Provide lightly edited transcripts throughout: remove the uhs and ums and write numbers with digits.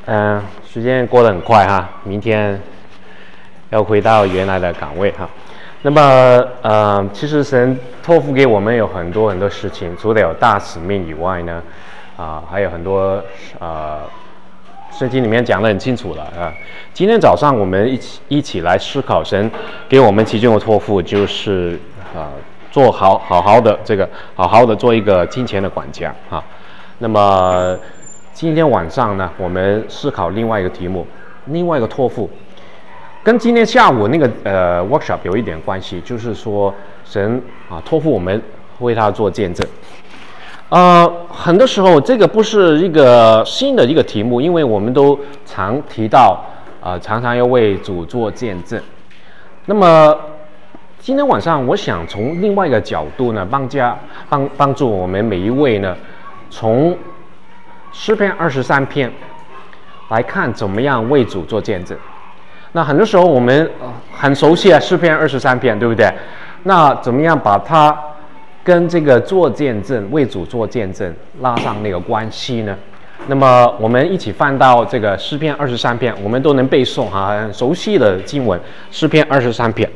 时间过得很快哈，明天要回到原来的岗位哈。那么其实神托付给我们有很多事情，除了有大使命以外呢，还有很多圣经里面讲得很清楚了啊。今天早上我们一起来思考神给我们其中的托付，就是做好好的做一个金钱的管家啊。那么今天晚上呢，我们思考另外一个题目，另外一个托付，跟今天下午那个workshop 有一点关系，就是说神托付我们为他做见证。很多时候这个不是一个新的一个题目，因为我们都常提到常常要为主做见证。那么今天晚上我想从另外一个角度呢，帮助我们每一位呢，从诗篇23篇来看怎么样为主做见证。那很多时候我们很熟悉诗篇23篇，对不对？那怎么样把它跟这个做见证、为主做见证拉上那个关系呢？那么我们一起翻到这个诗篇23篇，我们都能背诵很熟悉的经文，诗篇23篇。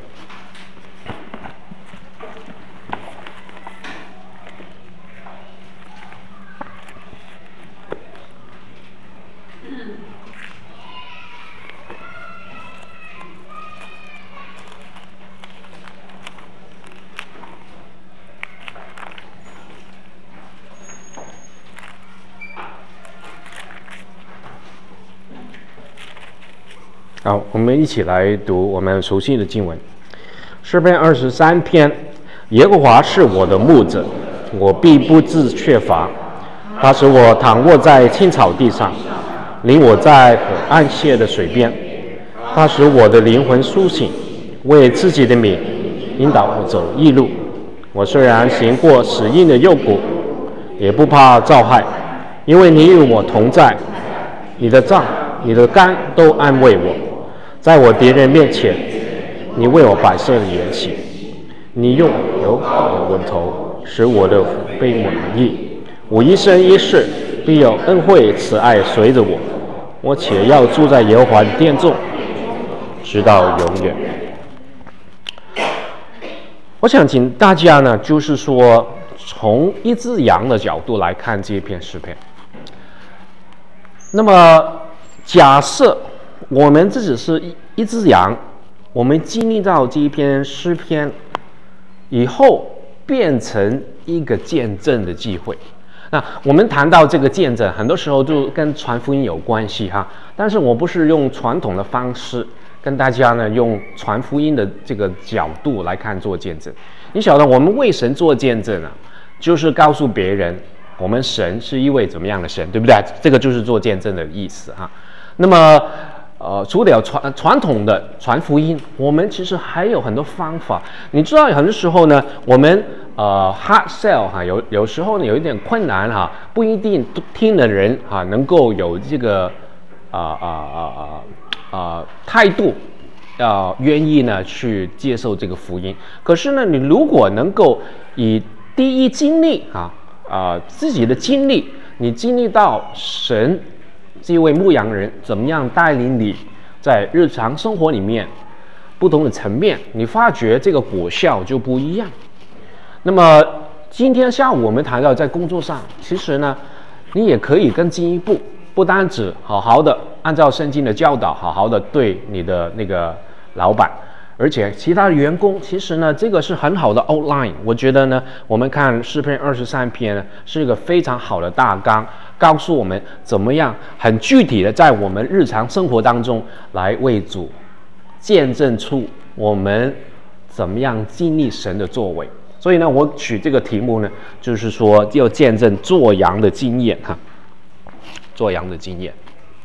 好，我们一起来读我们熟悉的经文。诗篇23篇，耶和华是我的牧者，我必不致缺乏。他使我躺卧在青草地上，领我在可安歇的水边。他使我的灵魂苏醒，为自己的名引导我走义路。我虽然行过死荫的幽谷，也不怕遭害，因为你与我同在，你的杖、你的竿都安慰我。在我敌人面前，你为我摆设了筵席，你用油膏我的头，使我的腹背满溢。我一生一世必有恩惠慈爱随着我，我且要住在耶和华的殿中，直到永远。我想请大家呢，就是说从一只羊的角度来看这篇诗篇。那么假设我们自己是一只羊，我们经历到这一篇诗篇以后，变成一个见证的机会。那我们谈到这个见证，很多时候就跟传福音有关系哈。但是我不是用传统的方式跟大家呢，用传福音的这个角度来看做见证。你晓得我们为神做见证啊，就是告诉别人我们神是一位怎么样的神，对不对？这个就是做见证的意思哈。那么除了传统的传福音，我们其实还有很多方法。你知道，很多时候呢，我们hard sell 哈，有时候呢有一点困难哈，不一定听的人能够有这个态度，愿意呢去接受这个福音。可是呢，你如果能够以第一经历自己的经历，你经历到神这位牧羊人怎么样带领你在日常生活里面不同的层面，你发觉这个果效就不一样。那么今天下午我们谈到在工作上，其实呢你也可以更进一步，不单只好好的按照圣经的教导，好好的对你的那个老板，而且其他的员工，其实呢这个是很好的 outline。 我觉得呢，我们看诗篇23篇呢是一个非常好的大纲，告诉我们怎么样很具体的在我们日常生活当中来为主见证出我们怎么样经历神的作为。所以呢，我取这个题目呢，就是说要见证做羊的经验哈，做羊的经验。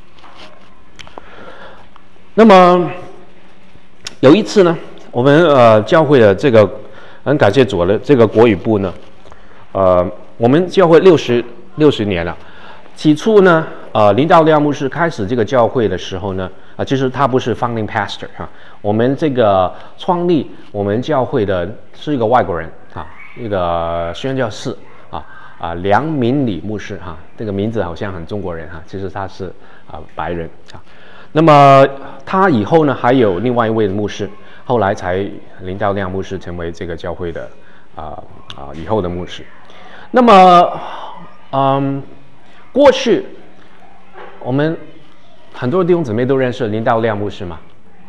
那么有一次呢，我们教会的这个很感谢主的这个国语部呢，我们教会60年了。起初呢，林道亮牧师开始这个教会的时候呢，其实他不是 founding pastor 哈，我们这个创立我们教会的是一个外国人一个宣教士梁明礼牧师这个名字好像很中国人其实他是白人啊。那么他以后呢，还有另外一位牧师，后来才林道亮牧师成为这个教会的以后的牧师。那么过去我们很多弟兄姊妹都认识林道亮牧师嘛，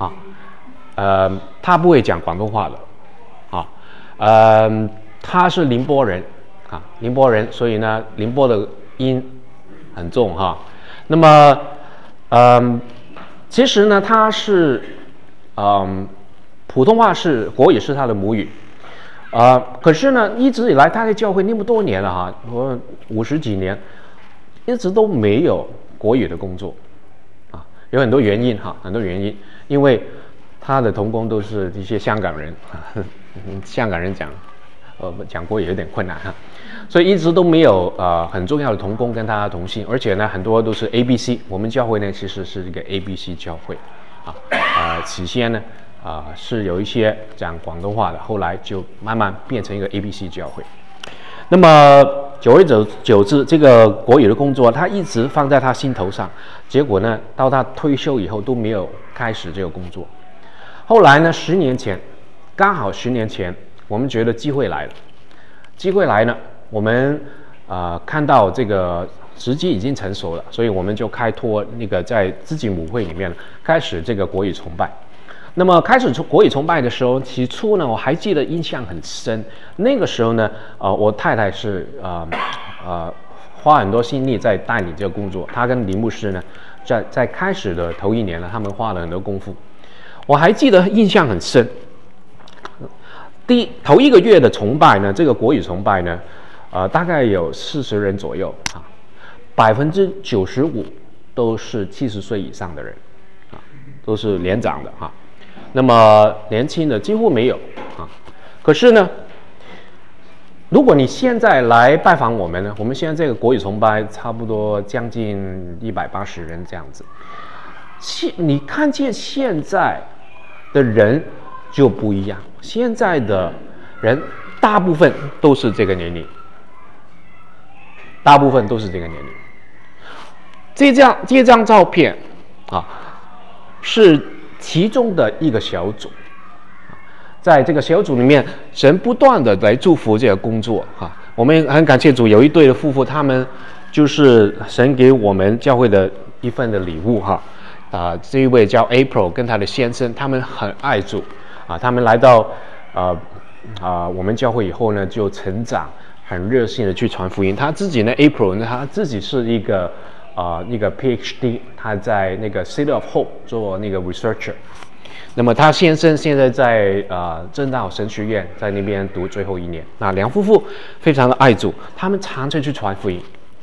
他不会讲广东话的，他是宁波人宁波人，所以呢，宁波的音很重那么其实呢，他是普通话国语是他的母语，可是呢，一直以来他在教会那么多年了我50几年，一直都没有国语的工作有很多原因很多原因，因为他的同工都是一些香港人香港人讲国语有点困难所以一直都没有很重要的同工跟他同行，而且呢，很多都是 ABC。我们教会呢，其实是一个 ABC 教会起先呢是有一些讲广东话的，后来就慢慢变成一个 ABC 教会。那么久而久之，这个国语的工作他一直放在他心头上，结果呢，到他退休以后都没有开始这个工作。后来呢，10年前，刚好10年前，我们觉得机会来了，我们看到这个时机已经成熟了，所以我们就开拓那个在自己母会里面开始这个国语崇拜。那么开始国语崇拜的时候，起初呢，我还记得印象很深。那个时候呢，我太太是花很多心力在带领这个工作。她跟林牧师呢，在开始的头1年呢，他们花了很多功夫。我还记得印象很深。头1个月的崇拜呢，这个国语崇拜呢，大概有40人左右95%都是70岁以上的人都是年长的那么年轻的几乎没有可是呢，如果你现在来拜访我们呢，我们现在这个国语崇拜差不多将近180人这样子。你看见现在的人就不一样，现在的人大部分都是这个年龄，这张照片是其中的一个小组，在这个小组里面，神不断的来祝福这个工作我们很感谢主，有一对的夫妇，他们就是神给我们教会的一份的礼物这一位叫 April 跟他的先生，他们很爱主他们来到我们教会以后呢，就成长，很热心的去传福音。他自己呢 April 呢，他自己是一个PhD， 他在那个 City of Hope 做那个 researcher。那么他先生现在在正道神学院在那边读最后1年。那两夫妇非常的爱主，他们常常去传福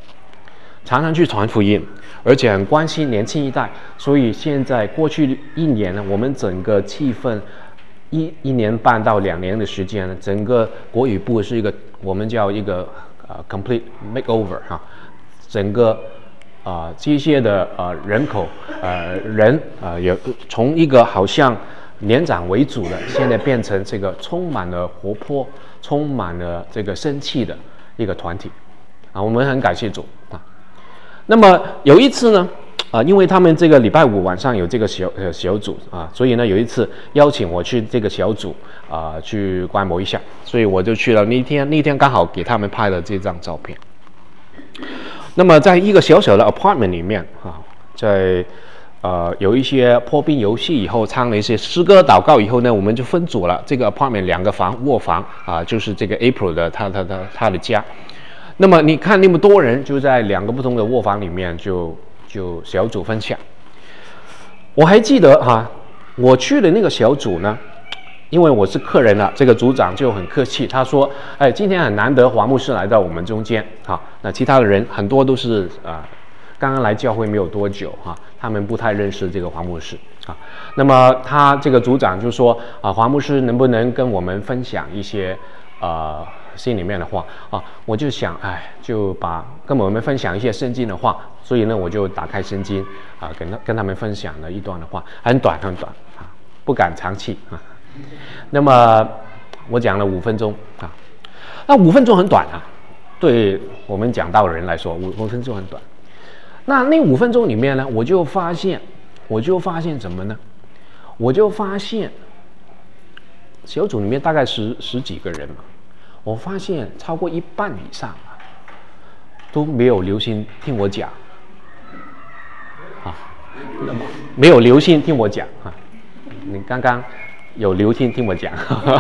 音，而且很关心年轻一代。所以现在过去1年呢，我们整个气氛1年半到2年的时间呢，整个国语部是我们叫一个complete makeover 整个这些的人口也从一个好像年长为主的，现在变成这个充满了活泼、充满了这个生气的一个团体我们很感谢主那么有一次呢因为他们这个礼拜5晚上有这个小组所以呢有一次邀请我去这个小组去观摩一下，所以我就去了。那天刚好给他们拍了这张照片。那么在一个小小的 apartment 里面在有一些破冰游戏以后，唱了一些诗歌祷告以后呢，我们就分组了。这个 apartment 2个卧房就是这个 April 的他的家。那么你看那么多人就在2个不同的卧房里面就小组分享。我还记得我去的那个小组呢，因为我是客人这个组长就很客气，他说今天很难得黄牧师来到我们中间那其他的人很多都是刚刚来教会没有多久他们不太认识这个黄牧师那么他这个组长就说黄牧师能不能跟我们分享一些心里面的话我就想就跟我们分享一些圣经的话，所以呢我就打开圣经跟他们分享了一段的话，很短不敢长气那么我讲了5分钟那5分钟很短对我们讲道的人来说5分钟很短那5分钟里面呢，我就发现什么呢？我就发现小组里面大概十几个人嘛，我发现超过一半以上都没有留心听我讲啊，那么没有留心听我讲啊，你刚刚有留心听我讲，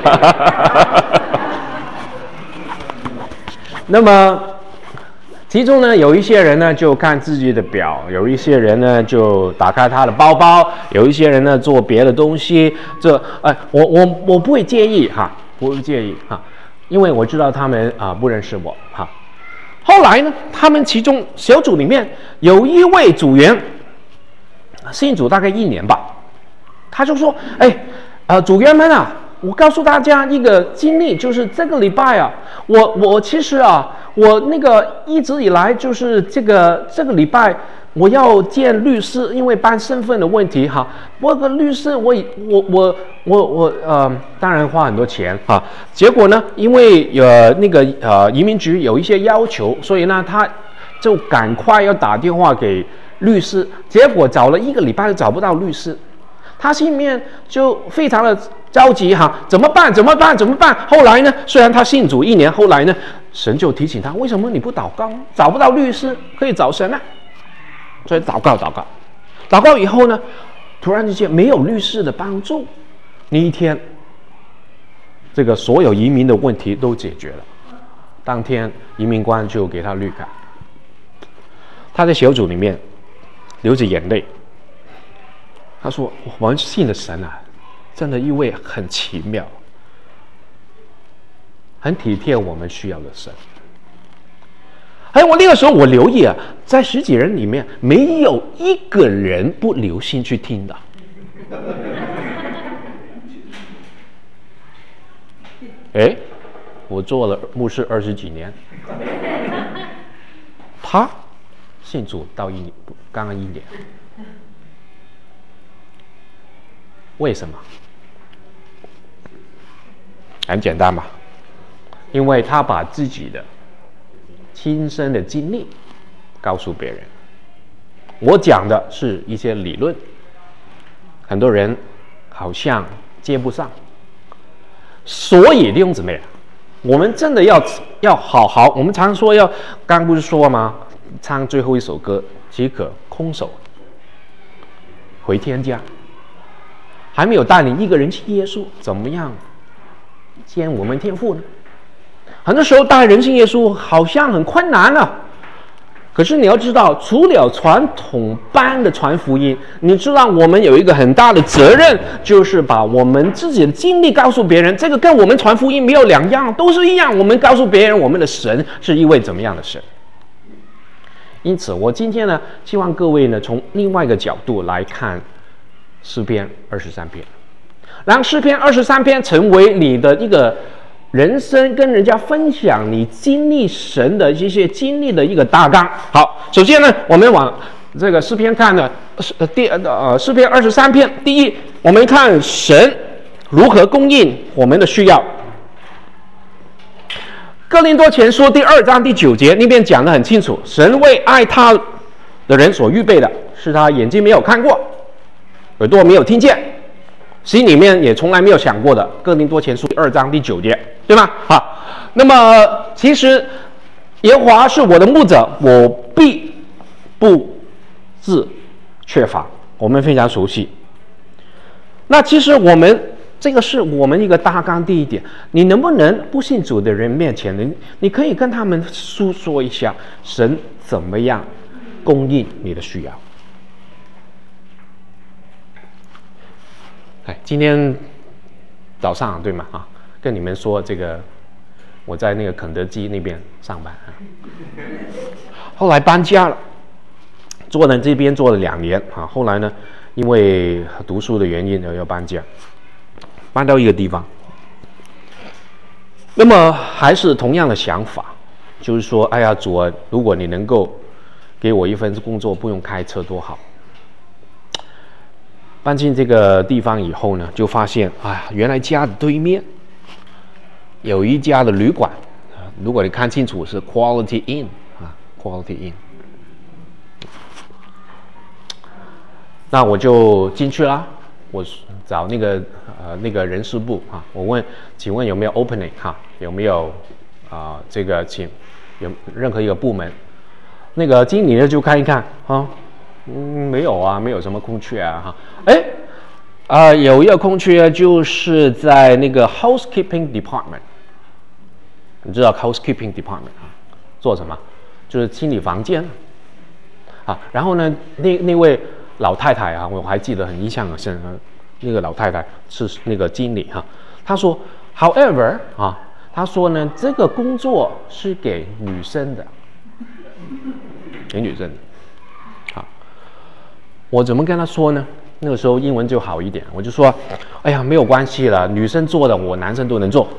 那么。其中呢，有一些人呢就看自己的表，有一些人呢就打开他的包包，有一些人呢做别的东西。我不会介意哈，不会介意哈，因为我知道他们不认识我哈。后来呢，他们其中小组里面有一位组员，信主大概1年吧，他就说：“组员们啊，我告诉大家一个经历，就是这个礼拜啊，我其实啊。”我那个一直以来就是这个礼拜我要见律师，因为办身份的问题哈。我个律师我当然花很多钱哈。结果呢，因为移民局有一些要求，所以呢他就赶快要打电话给律师，结果找了1个礼拜都找不到律师。他心里面就非常的着急哈，怎么办？后来呢，虽然他信主1年，后来呢，神就提醒他，为什么你不祷告？找不到律师，可以找神啊。所以祷告以后呢，突然之间没有律师的帮助，那一天，这个所有移民的问题都解决了。当天移民官就给他绿卡。他在小组里面流着眼泪。他说：“我们信的神啊，真的一位很奇妙、很体贴我们需要的神。”我那个时候我留意在10几人里面，没有1个人不留心去听的。我做了牧师20几年，他信主到刚刚1年。为什么？很简单吧，因为他把自己的亲身的经历告诉别人。我讲的是一些理论，很多人好像接不上。所以弟兄姊妹，我们真的要好好，我们常说刚不是说吗？唱最后一首歌，岂可空手回天家。还没有带领1个人信耶稣，怎么样见我们天父呢？很多时候带人信耶稣好像很困难了。可是你要知道，除了传统般的传福音，你知道我们有一个很大的责任，就是把我们自己的经历告诉别人。这个跟我们传福音没有两样，都是一样。我们告诉别人，我们的神是一位怎么样的神。因此，我今天呢，希望各位呢，从另外一个角度来看诗篇23篇，让诗篇23篇成为你的一个人生跟人家分享你经历神的一些经历的一个大纲。好，首先呢，我们往这个诗篇看呢，诗篇23篇，第一，我们看神如何供应我们的需要。哥林多前书第2章第9节那边讲得很清楚，神为爱他的人所预备的，是他眼睛没有看过，耳朵没有听见，心里面也从来没有想过的。哥林多前书2章第9节，对吗？好，那么其实耶和华是我的牧者，我必不致缺乏，我们非常熟悉。那其实这个是我们一个大纲第一点，你能不能不信主的人面前，你可以跟他们诉说一下神怎么样供应你的需要。今天早上对吗？跟你们说这个，我在那个肯德基那边上班后来搬家了，这边做了2年后来呢，因为读书的原因要搬家，搬到一个地方。那么还是同样的想法，就是说，哎呀，主啊，如果你能够给我一份工作，不用开车多好。搬进这个地方以后呢，就发现，原来家的对面有一家的旅馆，如果你看清楚是 Quality Inn，Quality Inn。 那我就进去啦，我找那个人事部啊，我问，请问有没有 opening 哈？有没有这个有任何一个部门？那个经理呢就看一看啊，没有啊，没有什么空缺啊哈。有一个空缺就是在那个 housekeeping department。你知道 housekeeping department 啊，做什么？就是清理房间啊。然后呢，那位老太太啊，我还记得很印象很深啊。那个老太太是那个经理哈，她说 ，however 啊，她说呢，这个工作是给女生的，给女生的。好，我怎么跟她说呢？那个时候英文就好一点，我就说，哎呀，没有关系了，女生做的我男生都能做。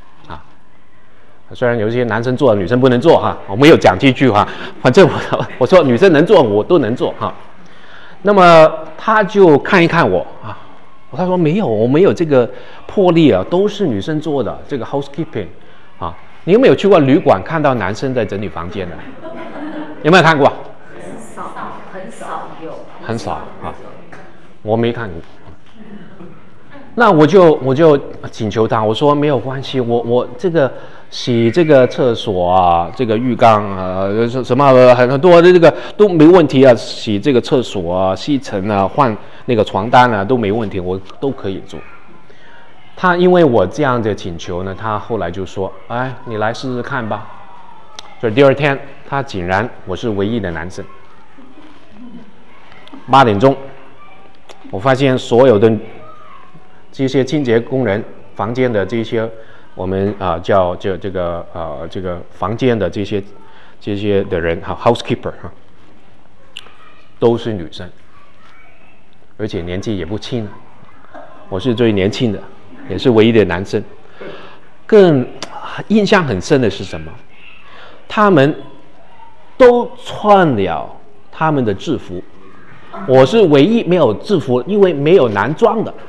虽然有些男生做女生不能做哈，我没有讲这句哈，反正我说女生能做我都能做哈。那么他就看一看我啊，他说没有，我没有这个魄力啊，都是女生做的这个 housekeeping 啊。你有没有去过旅馆看到男生在整理房间的？有没有看过？ 很少有。 很少啊，我没看过。那我就请求他，我说没有关系，我这个洗这个厕所啊，这个浴缸啊，什么很多的这个都没问题啊，洗这个厕所啊，吸尘啊，换那个床单啊都没问题，我都可以做。他因为我这样的请求呢，他后来就说，哎，你来试试看吧。所以第二天，他竟然我是唯一的男生。8点钟，我发现所有的这些清洁工人房间的这些，我们叫这个房间的这些的人哈 ，housekeeper 哈，都是女生，而且年纪也不轻了。我是最年轻的，也是唯一的男生。更印象很深的是什么？他们都穿了他们的制服。我是唯一没有制服，因为没有男装的。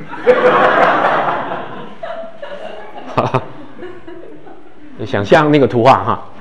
你想象那个图画哈。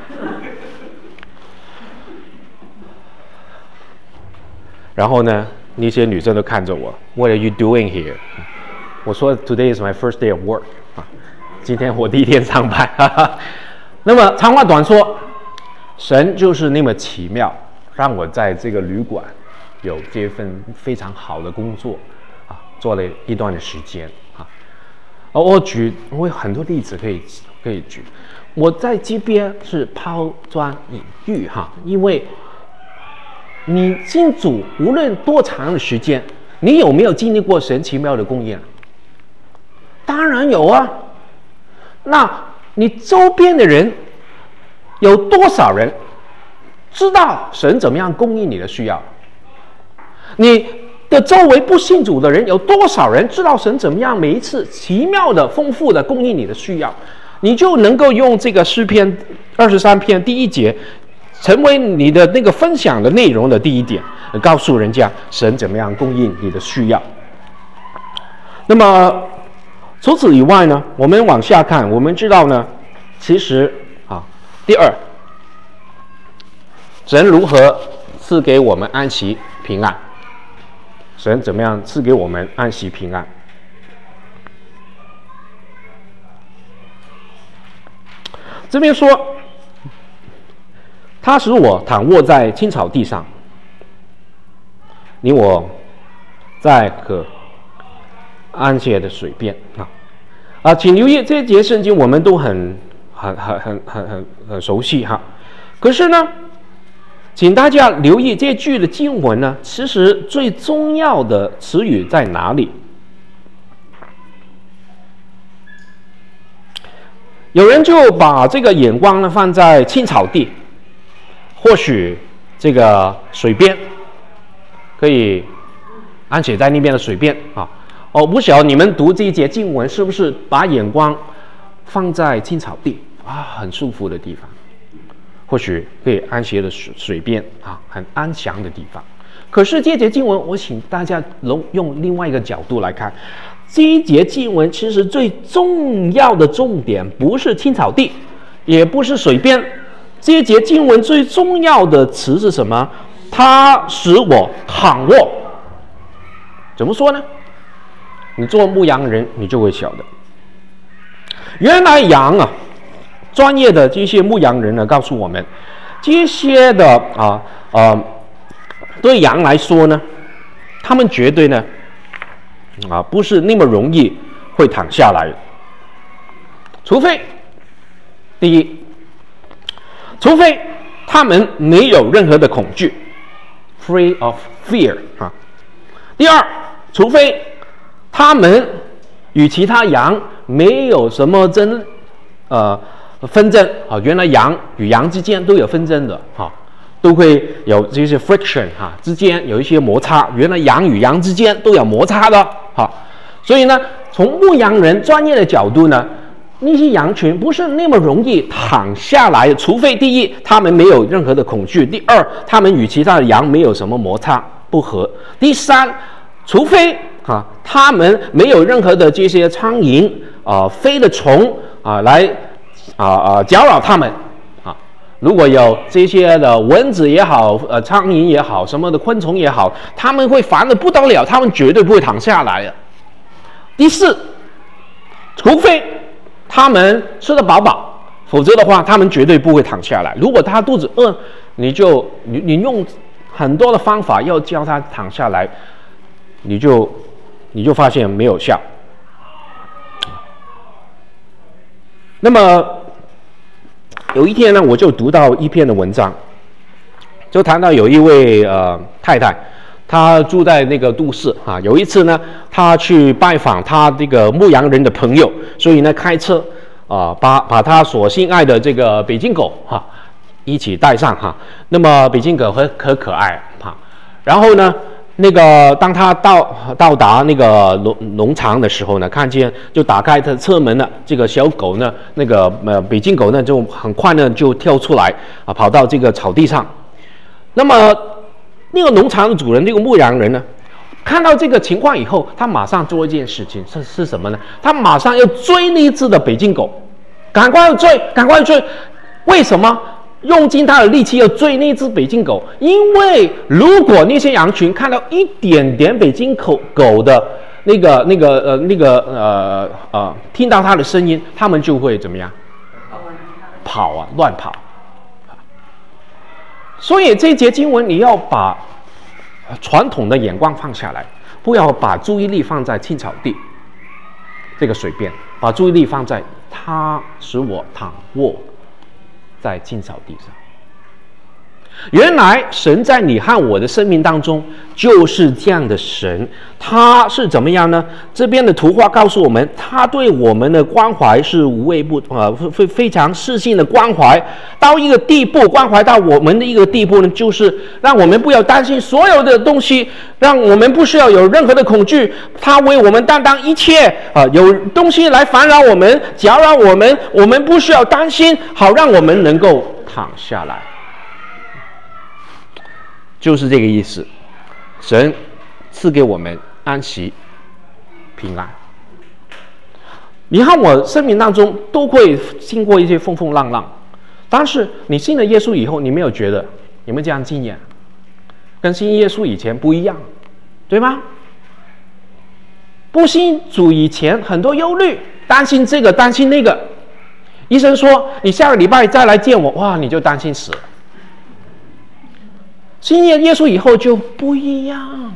然后呢，那些女生都看着我 ，What are you doing here？ 我说 Today is my first day of work 啊，今天我第一天上班。那么长话短说，神就是那么奇妙，让我在这个旅馆有这份非常好的工作啊，做了一段的时间啊。我有很多例子可以举。我在这边是抛砖引玉哈，因为你信主无论多长的时间，你有没有经历过神奇妙的供应？当然有啊。那你周边的人有多少人知道神怎么样供应你的需要？你的周围不信主的人有多少人知道神怎么样每一次奇妙的丰富的供应你的需要？你就能够用这个诗篇23篇第1节成为你的那个分享的内容的第一点，告诉人家神怎么样供应你的需要。那么除此以外呢，我们往下看，我们知道呢，其实第二，神如何赐给我们安息平安？神怎么样赐给我们安息平安？这边说，他使我躺卧在青草地上，你我在可安歇的水边请留意这节圣经，我们都很熟悉哈。可是呢，请大家留意这句的经文呢，其实最重要的词语在哪里？有人就把这个眼光呢放在青草地，或许这个水边，可以安写在那边的水边我不晓得你们读这一节经文是不是把眼光放在青草地很舒服的地方，或许可以安歇的水边很安详的地方。可是这节经文，我请大家用另外一个角度来看，这一节经文其实最重要的重点不是青草地，也不是水边，这一节经文最重要的词是什么？它使我躺卧怎么说呢？你做牧羊人，你就会晓得，原来羊啊，专业的这些牧羊人呢，告诉我们，这些的对羊来说呢，他们绝对呢，不是那么容易会躺下来的，除非他们没有任何的恐惧 ，free of fear 啊。第二，除非他们与其他羊没有什么纷争啊，原来羊与羊之间都有纷争的哈，都会有这些 friction 哈，之间有一些摩擦，原来羊与羊之间都有摩擦的哈，所以呢，从牧羊人专业的角度呢，那些羊群不是那么容易躺下来，除非第一，他们没有任何的恐惧；第二，他们与其他的羊没有什么摩擦不合；第三，除非他们没有任何的这些苍蝇飞的虫来搅扰他们如果有这些的蚊子也好，苍蝇也好，什么的昆虫也好，他们会烦得不得了，他们绝对不会躺下来的。第四，除非他们吃得饱饱，否则的话，他们绝对不会躺下来。如果他肚子饿，你用很多的方法要叫他躺下来，你就发现没有效。那么有一天呢，我就读到一篇的文章，就谈到有一位太太，她住在那个都市有一次呢，她去拜访她这个牧羊人的朋友，所以呢开车把她所心爱的这个北京狗一起带上那么北京狗很可爱然后呢，那个当他到达那个农场的时候呢，看见就打开他车门了，这个小狗呢，那个北京狗呢，就很快呢就跳出来跑到这个草地上。那么那个农场的主人，那个牧羊人呢，看到这个情况以后，他马上做一件事情，是什么呢？他马上要追那只的北京狗，赶快追！为什么？用尽他的力气要追那只北京狗，因为如果那些羊群看到一点点北京狗的听到它的声音，他们就会怎么样？乱跑。所以这一节经文你要把传统的眼光放下来，不要把注意力放在青草地这个水边，把注意力放在他使我躺卧在青草地上。原来神在你和我的生命当中就是这样的神，他是怎么样呢？这边的图画告诉我们，他对我们的关怀是无微不非常细心的关怀，到一个地步，关怀到我们的一个地步呢，就是让我们不要担心所有的东西，让我们不需要有任何的恐惧，他为我们担当一切有东西来烦扰我们、搅扰我们，我们不需要担心，好让我们能够躺下来。就是这个意思，神赐给我们安息平安。你和我生命当中都会经过一些风风浪浪，但是你信了耶稣以后，你没有觉得有没有这样经验？跟信耶稣以前不一样，对吗？不信主以前很多忧虑，担心这个担心那个，医生说你下个礼拜再来见我，哇，你就担心死了。信耶稣以后就不一样。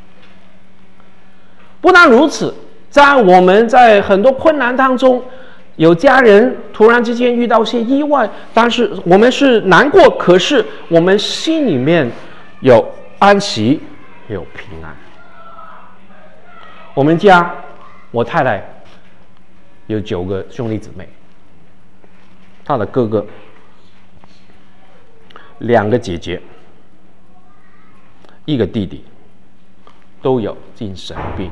不但如此，我们在很多困难当中，有家人突然之间遇到一些意外，但是我们是难过，可是我们心里面有安息，有平安。我们家，我太太有9个兄弟姊妹，她的哥哥2个姐姐1个弟弟，都有精神病，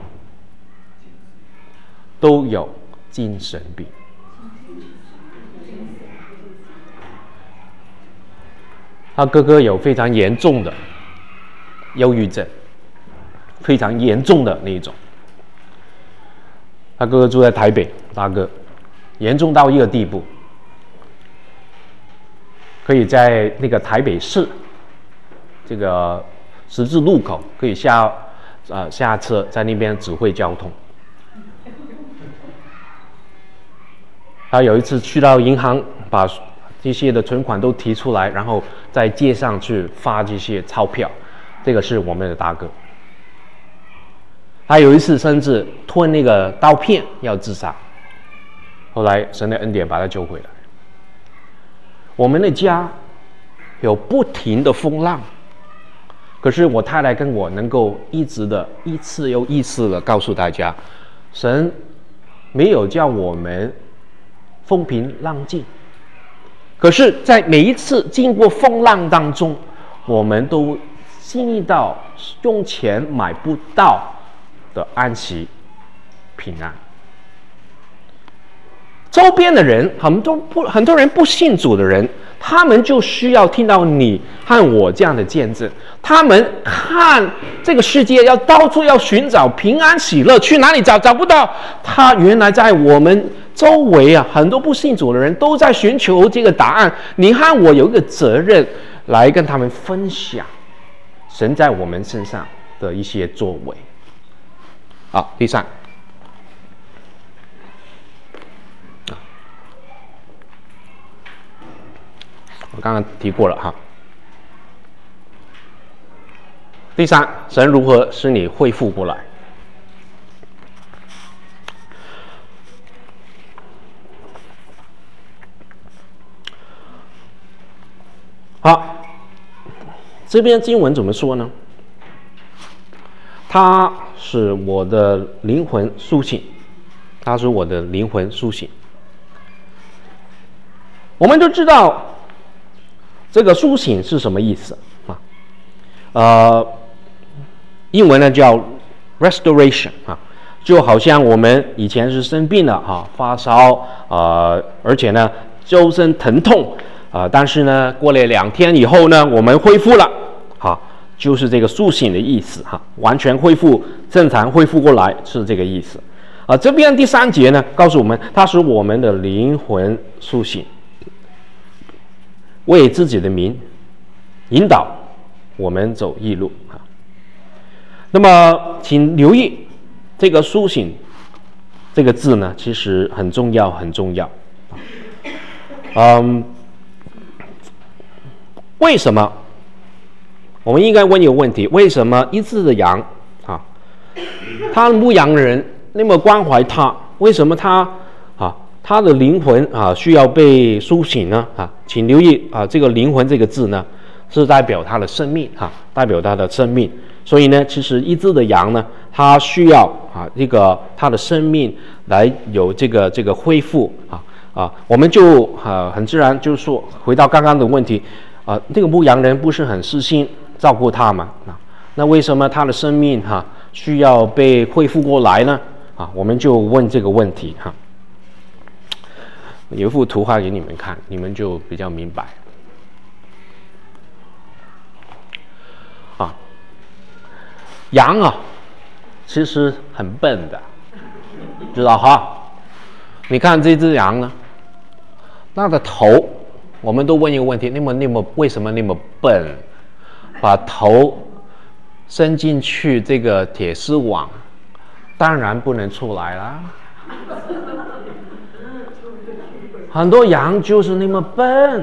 他哥哥有非常严重的忧郁症，非常严重的那一种。他哥哥住在台北，大哥严重到一个地步，可以在那个台北市这个十字路口可以下下车在那边指挥交通。他有一次去到银行，把这些的存款都提出来，然后在街上去发这些钞票，这个是我们的大哥。他有一次甚至吞那个刀片要自杀，后来神的恩典把他救回来。我们的家有不停的风浪，可是我太太跟我能够一直的一次又一次的告诉大家，神没有叫我们风平浪静，可是在每一次经过风浪当中，我们都经历到用钱买不到的安息平安。周边的人很多人不信主的人，他们就需要听到你和我这样的见证。他们看这个世界要到处要寻找平安喜乐，去哪里找？找不到。他原来在我们周围啊，很多不信主的人都在寻求这个答案。你和我有一个责任来跟他们分享神在我们身上的一些作为。好，第三，我刚刚提过了哈。第三，神如何使你恢复过来？好，这边经文怎么说呢？它使我的灵魂苏醒，它使我的灵魂苏醒。我们都知道这个苏醒是什么意思啊？英文呢叫 restoration 啊，就好像我们以前是生病了啊，发烧而且呢周身疼痛但是呢过了2天以后呢，我们恢复了就是这个苏醒的意思完全恢复正常，恢复过来是这个意思这边第3节呢告诉我们，它使我们的灵魂苏醒，为自己的名引导我们走义路那么请留意这个苏醒这个字呢，其实很重要很重要为什么我们应该问一个问题，为什么一只的羊他的牧羊人那么关怀他，为什么他的灵魂需要被苏醒呢请留意这个灵魂这个字呢是代表他的生命代表他的生命，所以呢其实一只的羊呢，它需要它的生命来有这个恢复我们就很自然就是说回到刚刚的问题这个牧羊人不是很细心照顾他嘛那为什么他的生命需要被恢复过来呢我们就问这个问题有一幅图画给你们看，你们就比较明白羊其实很笨的，知道你看这只羊呢，它的头，我们都问一个问题，那么为什么那么笨？把头伸进去这个铁丝网，当然不能出来啦。很多羊就是那么笨。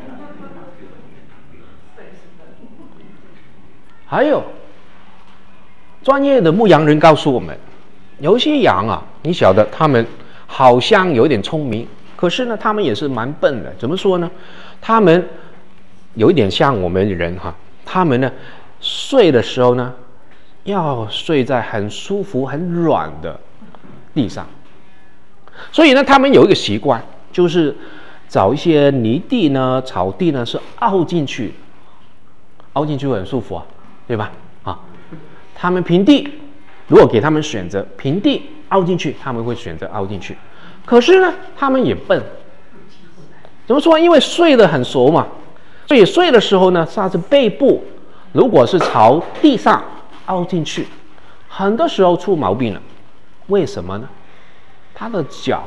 还有专业的牧羊人告诉我们，有一些羊你晓得他们好像有点聪明，可是呢他们也是蛮笨的。怎么说呢？他们有一点像我们人他们呢睡的时候呢要睡在很舒服很软的地上，所以呢他们有一个习惯，就是找一些泥地呢草地呢是凹进去会很舒服对吧他们平地如果给他们选择平地凹进去，他们会选择凹进去。可是呢他们也笨，怎么说？因为睡得很熟嘛，所以睡的时候呢他是背部如果是朝地上凹进去，很多时候出毛病了。为什么呢？他的脚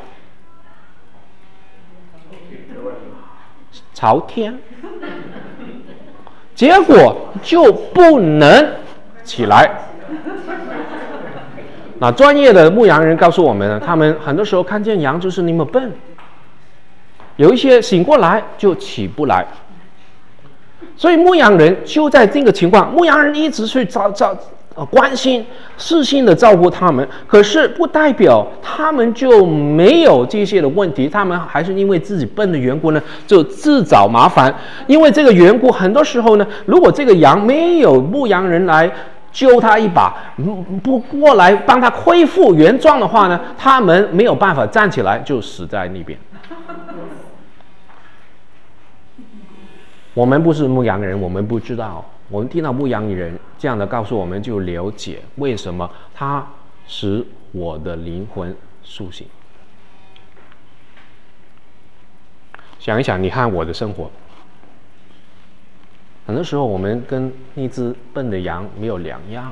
朝天，结果就不能起来。 那专业的牧羊人告诉我们呢，他们很多时候看见羊就是那么笨，有一些醒过来就起不来，所以牧羊人就在这个情况，牧羊人一直去关心、细心的照顾他们，可是不代表他们就没有这些的问题，他们还是因为自己笨的缘故呢，就自找麻烦。因为这个缘故，很多时候呢，如果这个羊没有牧羊人来救他一把，不过来帮他恢复原状的话呢，他们没有办法站起来，就死在那边。我们不是牧羊人，我们不知道。我们听到牧羊人这样的告诉我们，就了解为什么他使我的灵魂苏醒。想一想，你看我的生活，很多时候我们跟那只笨的羊没有两样。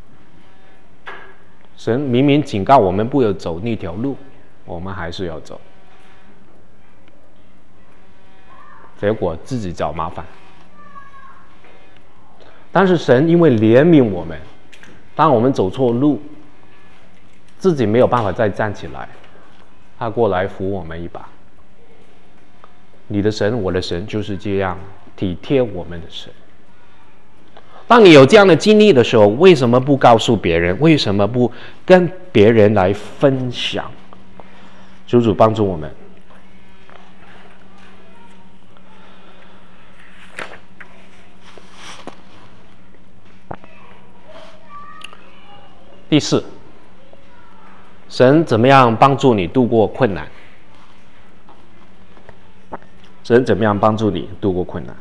神明明警告我们不要走那条路，我们还是要走，结果自己找麻烦。但是神因为怜悯我们，当我们走错路，自己没有办法再站起来，他过来扶我们一把。你的神，我的神就是这样体贴我们的神。当你有这样的经历的时候，为什么不告诉别人？为什么不跟别人来分享？求主帮助我们。第四，神怎么样帮助你度过困难？神怎么样帮助你度过困难？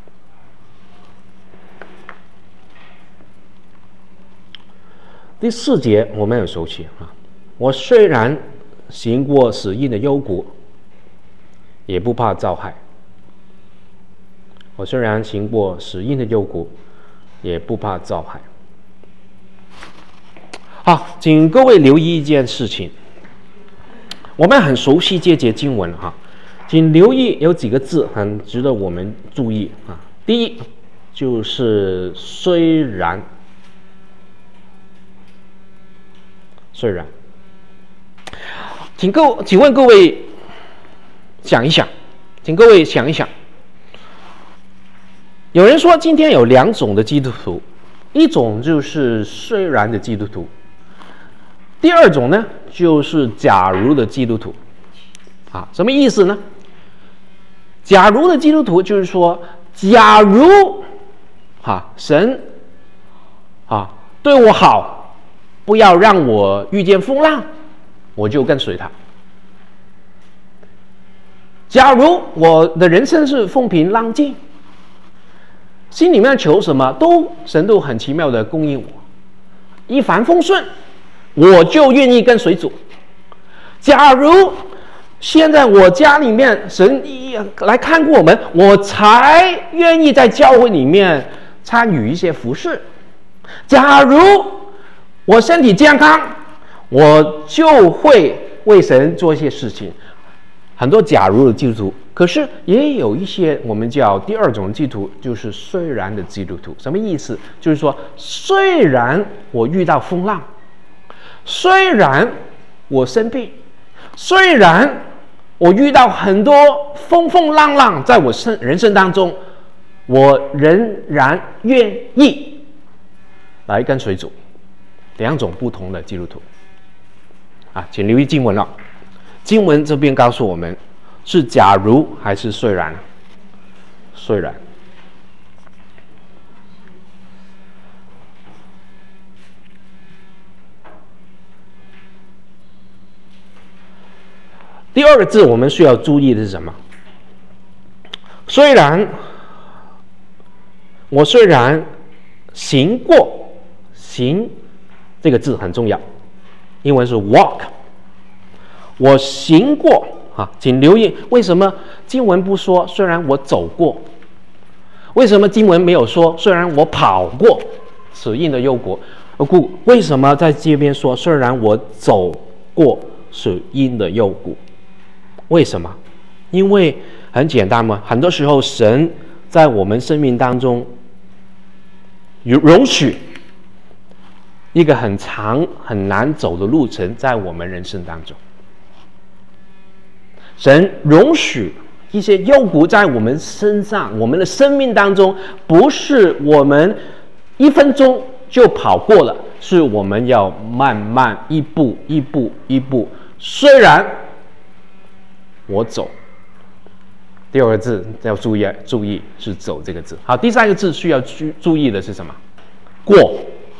第4节我们很熟悉啊。我虽然行过死荫的幽谷，也不怕遭害。我虽然行过死荫的幽谷，也不怕遭害。好，请各位留意一件事情，我们很熟悉这节经文哈，请留意有几个字很值得我们注意啊。第一就是虽然，虽然，请问各位想一想，请各位想一想，有人说今天有2种的基督徒，一种就是虽然的基督徒。第2种呢，就是假如的基督徒，啊，什么意思呢？假如的基督徒就是说，假如，神，对我好，不要让我遇见风浪，我就跟随他。假如我的人生是风平浪静，心里面求什么神都很奇妙的供应我，一帆风顺，我就愿意跟随主。假如现在我家里面神来看顾我们，我才愿意在教会里面参与一些服事。假如我身体健康，我就会为神做一些事情。很多假如的基督徒，可是也有一些我们叫第2种基督徒，就是虽然的基督徒。什么意思？就是说，虽然我遇到风浪，虽然我生病，虽然我遇到很多风浪浪在我人生当中，我仍然愿意来跟随主。2种不同的基督徒啊，请留意经文了。经文这边告诉我们，是假如还是虽然？虽然。第2个字我们需要注意的是什么？虽然行过，行这个字很重要，英文是 walk。我行过请留意为什么经文不说虽然我走过？为什么经文没有说虽然我跑过死荫的幽谷？为什么在这边说虽然我走过死荫的幽谷？为什么？因为很简单嘛，很多时候神在我们生命当中容许一个很长很难走的路程在我们人生当中。神容许一些幽谷在我们身上，我们的生命当中，不是我们1分钟就跑过了，是我们要慢慢一步一步一步。虽然我走，第2个字要注意是走这个字。好，第3个字需要注意的是什么？过。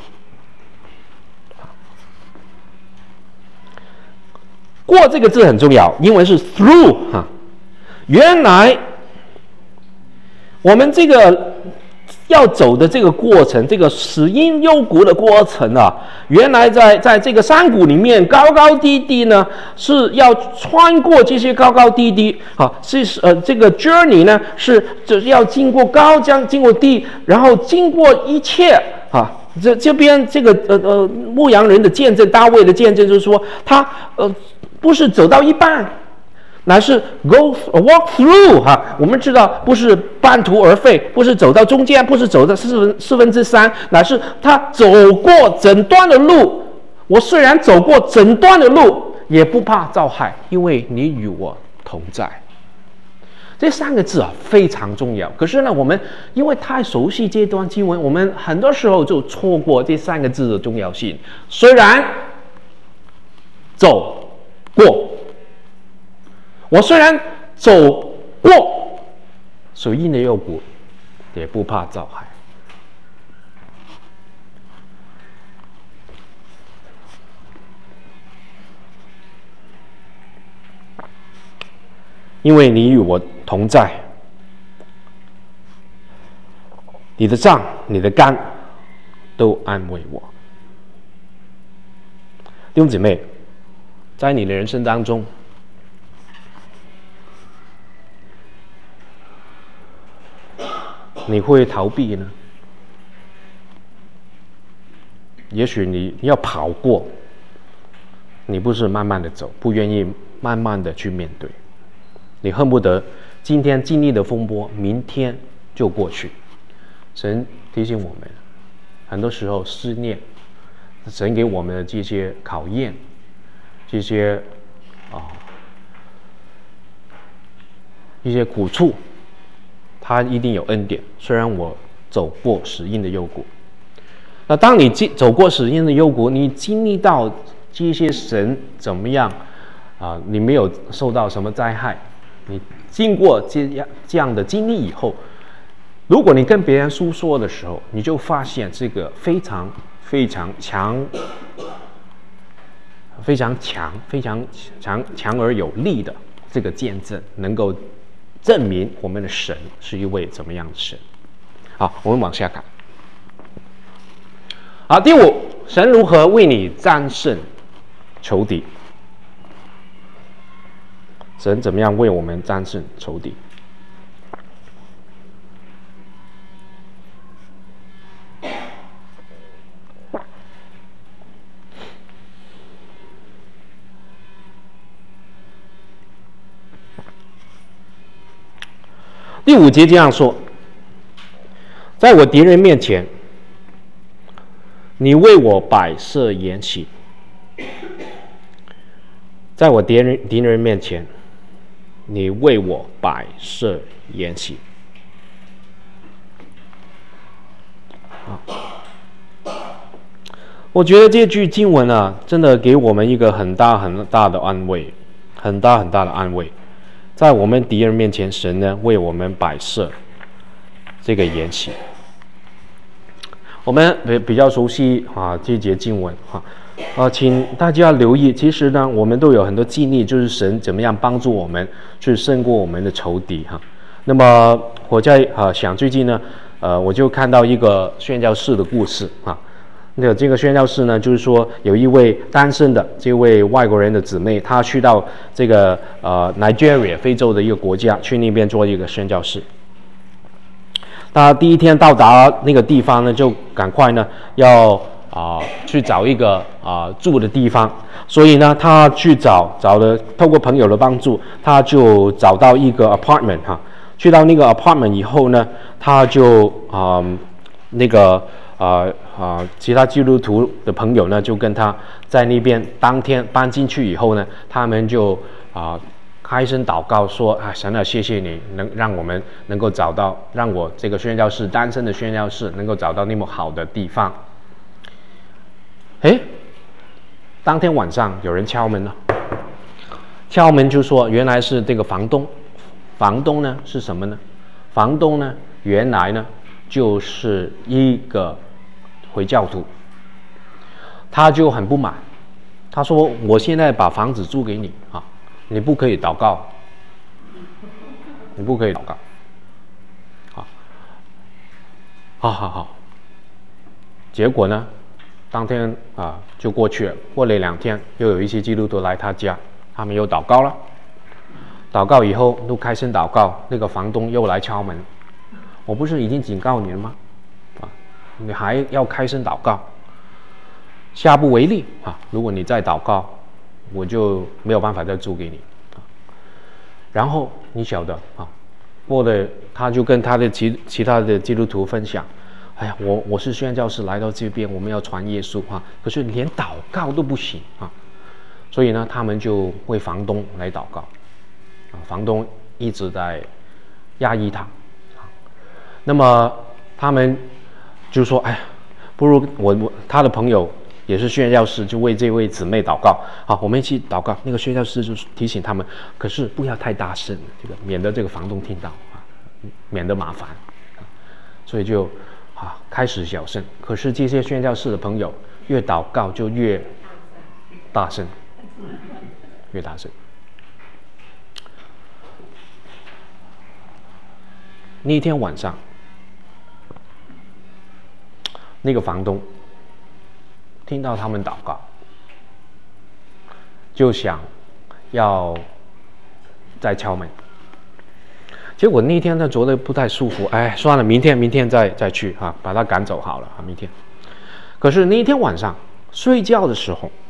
过这个字很重要，英文是 through 哈。原来我们这个要走的这个过程，这个死荫幽谷的过程啊，原来在这个山谷里面高高低低呢，是要穿过这些高高低低啊，这个 journey 呢是要经过高江，经过低，然后经过一切啊。这边这个牧羊人的见证，大卫的见证就是说，他不是走到一半，乃是 walk through 哈。我们知道不是半途而废，不是走到中间，不是走到四分之三，乃是他走过整段的路。我虽然走过整段的路，也不怕遭害，因为你与我同在。这3个字啊非常重要。可是呢，我们因为太熟悉这段经文，我们很多时候就错过这3个字的重要性。虽然走过，我虽然走过死荫的幽谷，也不怕遭害。因为你与我同在，你的杖、你的竿都安慰我。弟兄姊妹，在你的人生当中，你会逃避呢？也许你要跑过，你不是慢慢的走，不愿意慢慢的去面对。你恨不得今天经历的风波，明天就过去。神提醒我们，很多时候思念，神给我们的这些考验，这些一些苦处，他一定有恩典。虽然我走过死荫的幽谷，那当你走过死荫的幽谷，你经历到这些神怎么样你没有受到什么灾害。你经过这样的经历以后，如果你跟别人诉说的时候，你就发现这个非常强而有力的这个见证，能够证明我们的神是一位怎么样的神。好，我们往下看。好，第5，神如何为你战胜仇敌？神怎么样为我们战胜仇敌？第5节这样说：在我敌人面前，你为我摆设筵席；在我敌人面前，你为我摆设筵席。我觉得这句经文啊，真的给我们一个很大的安慰，很大的安慰。在我们敌人面前，神呢为我们摆设这个筵席。我们比较熟悉这节经文请大家留意，其实呢，我们都有很多经历，就是神怎么样帮助我们去胜过我们的仇敌那么我在想最近呢，我就看到一个宣教士的故事这个宣教士呢，就是说有一位单身的这位外国人的姊妹，她去到这个Nigeria 非洲的一个国家，去那边做一个宣教士。他第一天到达那个地方呢，就赶快呢要去找一个住的地方，所以呢，他去找了，透过朋友的帮助，他就找到一个 apartment 去到那个 apartment 以后呢，他就其他基督徒的朋友呢，就跟他在那边当天搬进去以后呢，他们就开声祷告说啊，神啊，谢谢你能让我们能够找到，让我这个宣教士单身的宣教士能够找到那么好的地方。当天晚上有人敲门了，敲门就说原来是这个房东。房东呢是什么呢？房东呢原来呢就是一个回教徒，他就很不满，他说我现在把房子租给你啊，你不可以祷告，你不可以祷告，好，结果呢，当天就过去了，过了2天，又有一些基督徒来他家，他们又祷告了，祷告以后又开声祷告，那个房东又来敲门，我不是已经警告你了吗？你还要开声祷告，下不为例如果你再祷告，我就没有办法再租给你然后你晓得过了，他就跟他的其他的基督徒分享，哎呀，我是宣教士来到这边，我们要传耶稣可是连祷告都不行所以呢，他们就为房东来祷告房东一直在压抑他那么他们就说，哎呀，不如他的朋友也是宣教士，就为这位姊妹祷告。好，我们一起祷告。那个宣教士就提醒他们，可是不要太大声，免得这个房东听到免得麻烦所以就开始小声。可是这些宣教士的朋友越祷告就越大声，越大声。那天晚上，那个房东听到他们祷告，就想要再敲门。结果那天他觉得不太舒服，哎，算了，明天再去把他赶走好了明天。可是那一天晚上睡觉的时候，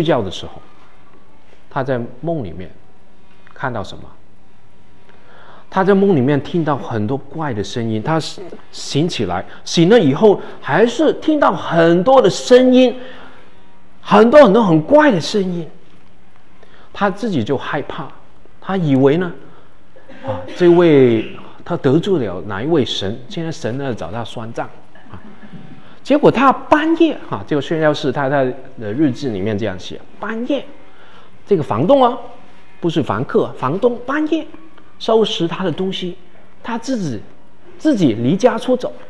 他在梦里面看到什么？他在梦里面听到很多怪的声音，他醒起来，醒了以后还是听到很多的声音，很多很怪的声音，他自己就害怕，他以为呢，这位他得罪了哪一位神，现在神呢找他算账结果他半夜这个宣教士他在日志里面这样写，半夜这个房东不是房客，房东半夜收拾他的东西，他自己离家出走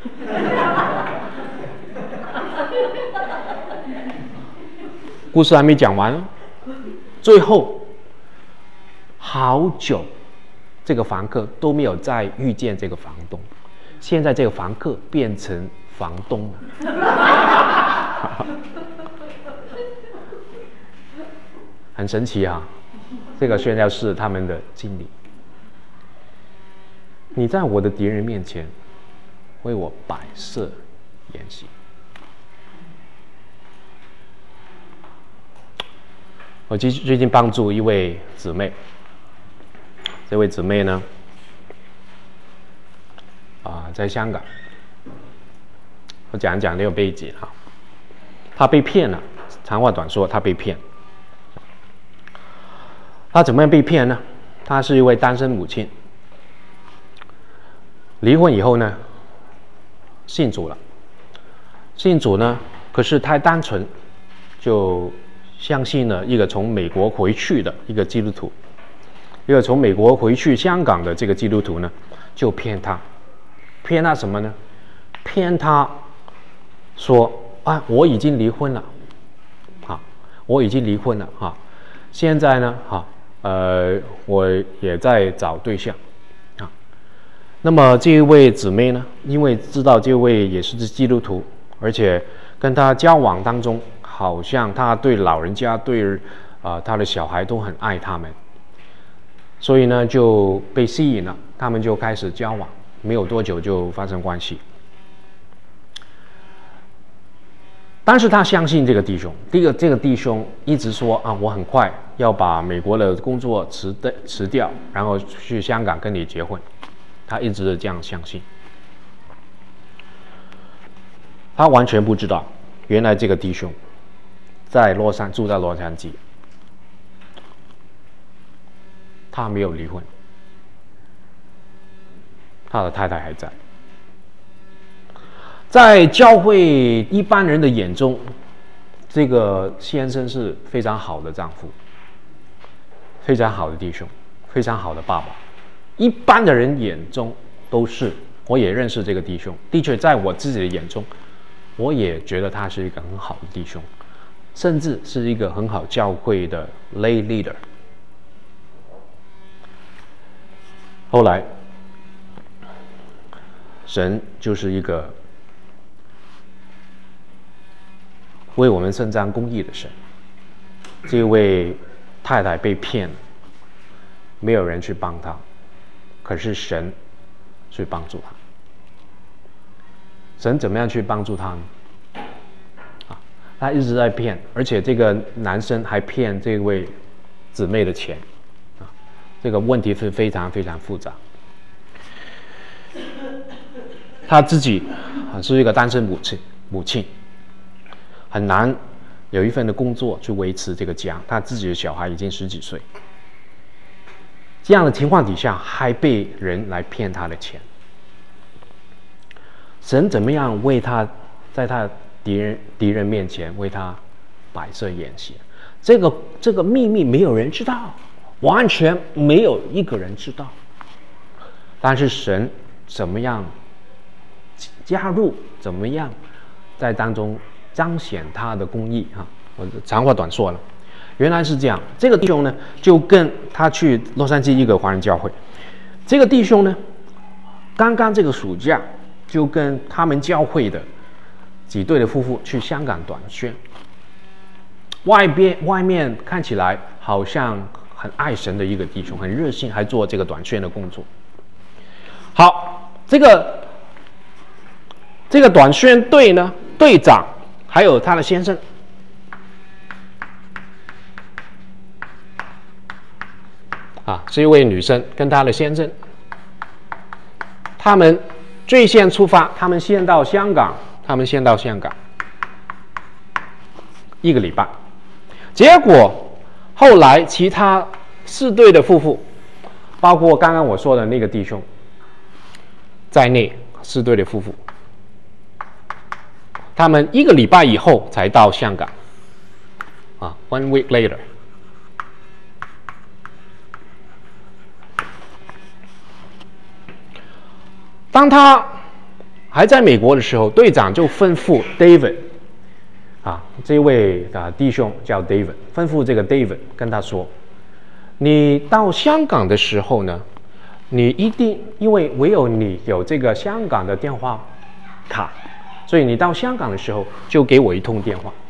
故事还没讲完最后好久这个房客都没有再遇见这个房东，现在这个房客变成房东了很神奇这个宣教士他们的经历。你在我的敌人面前为我摆设筵席。我最近帮助一位姊妹，这位姊妹呢在香港，我讲一讲这个背景她被骗了，长话短说，她被骗。她怎么样被骗呢？她是一位单身母亲，离婚以后呢，信主了。信主呢，可是太单纯，就相信了一个从美国回去的一个基督徒，一个从美国回去香港的这个基督徒呢，就骗他什么呢？骗他说我已经离婚了，我已经离婚了现在呢我也在找对象那么这一位姊妹呢，因为知道这位也是基督徒，而且跟他交往当中，好像他对老人家对他的小孩都很爱他们，所以呢就被吸引了，他们就开始交往，没有多久就发生关系。但是他相信这个弟兄，这个弟兄一直说我很快要把美国的工作辞掉，然后去香港跟你结婚，他一直这样相信。 他完全不知道，原来这个弟兄住在洛杉矶，他没有离婚，他的太太还在。在教会一般人的眼中，这个先生是非常好的丈夫，非常好的弟兄，非常好的爸爸。一般的人眼中都是，我也认识这个弟兄，的确在我自己的眼中，我也觉得他是一个很好的弟兄，甚至是一个很好教会的 lay leader。后来，神就是一个为我们伸张公义的神。这位太太被骗了，没有人去帮她，可是神去帮助她。神怎么样去帮助她呢？他一直在骗，而且这个男生还骗这位姊妹的钱，这个问题是非常非常复杂。他自己是一个单身母亲，很难有一份的工作去维持这个家。他自己的小孩已经10几岁，这样的情况底下还被人来骗他的钱。神怎么样为他在他敌人面前为他摆设筵席？这个秘密没有人知道，完全没有一个人知道。但是神怎么样加入，怎么样在当中彰显他的公义啊？我长话短说了，原来是这样。这个弟兄呢，就跟他去洛杉矶一个华人教会。这个弟兄呢，刚刚这个暑假就跟他们教会的几对的夫妇去香港短宣，外面看起来好像很爱神的一个弟兄，很热心，还做这个短宣的工作。好，这个短宣队呢，队长还有他的先生，是一位女生跟她的先生，他们最先出发，他们先到香港1个礼拜，结果后来其他4对的夫妇，包括刚刚我说的那个弟兄在内，4对的夫妇，他们1个礼拜以后才到香港，1 week later。当他还在美国的时候，队长就吩咐 David 这位弟兄叫 David， 吩咐这个 David 跟他说：“你到香港的时候呢，你一定因为唯有你有这个香港的电话卡，所以你到香港的时候就给我1通电话。”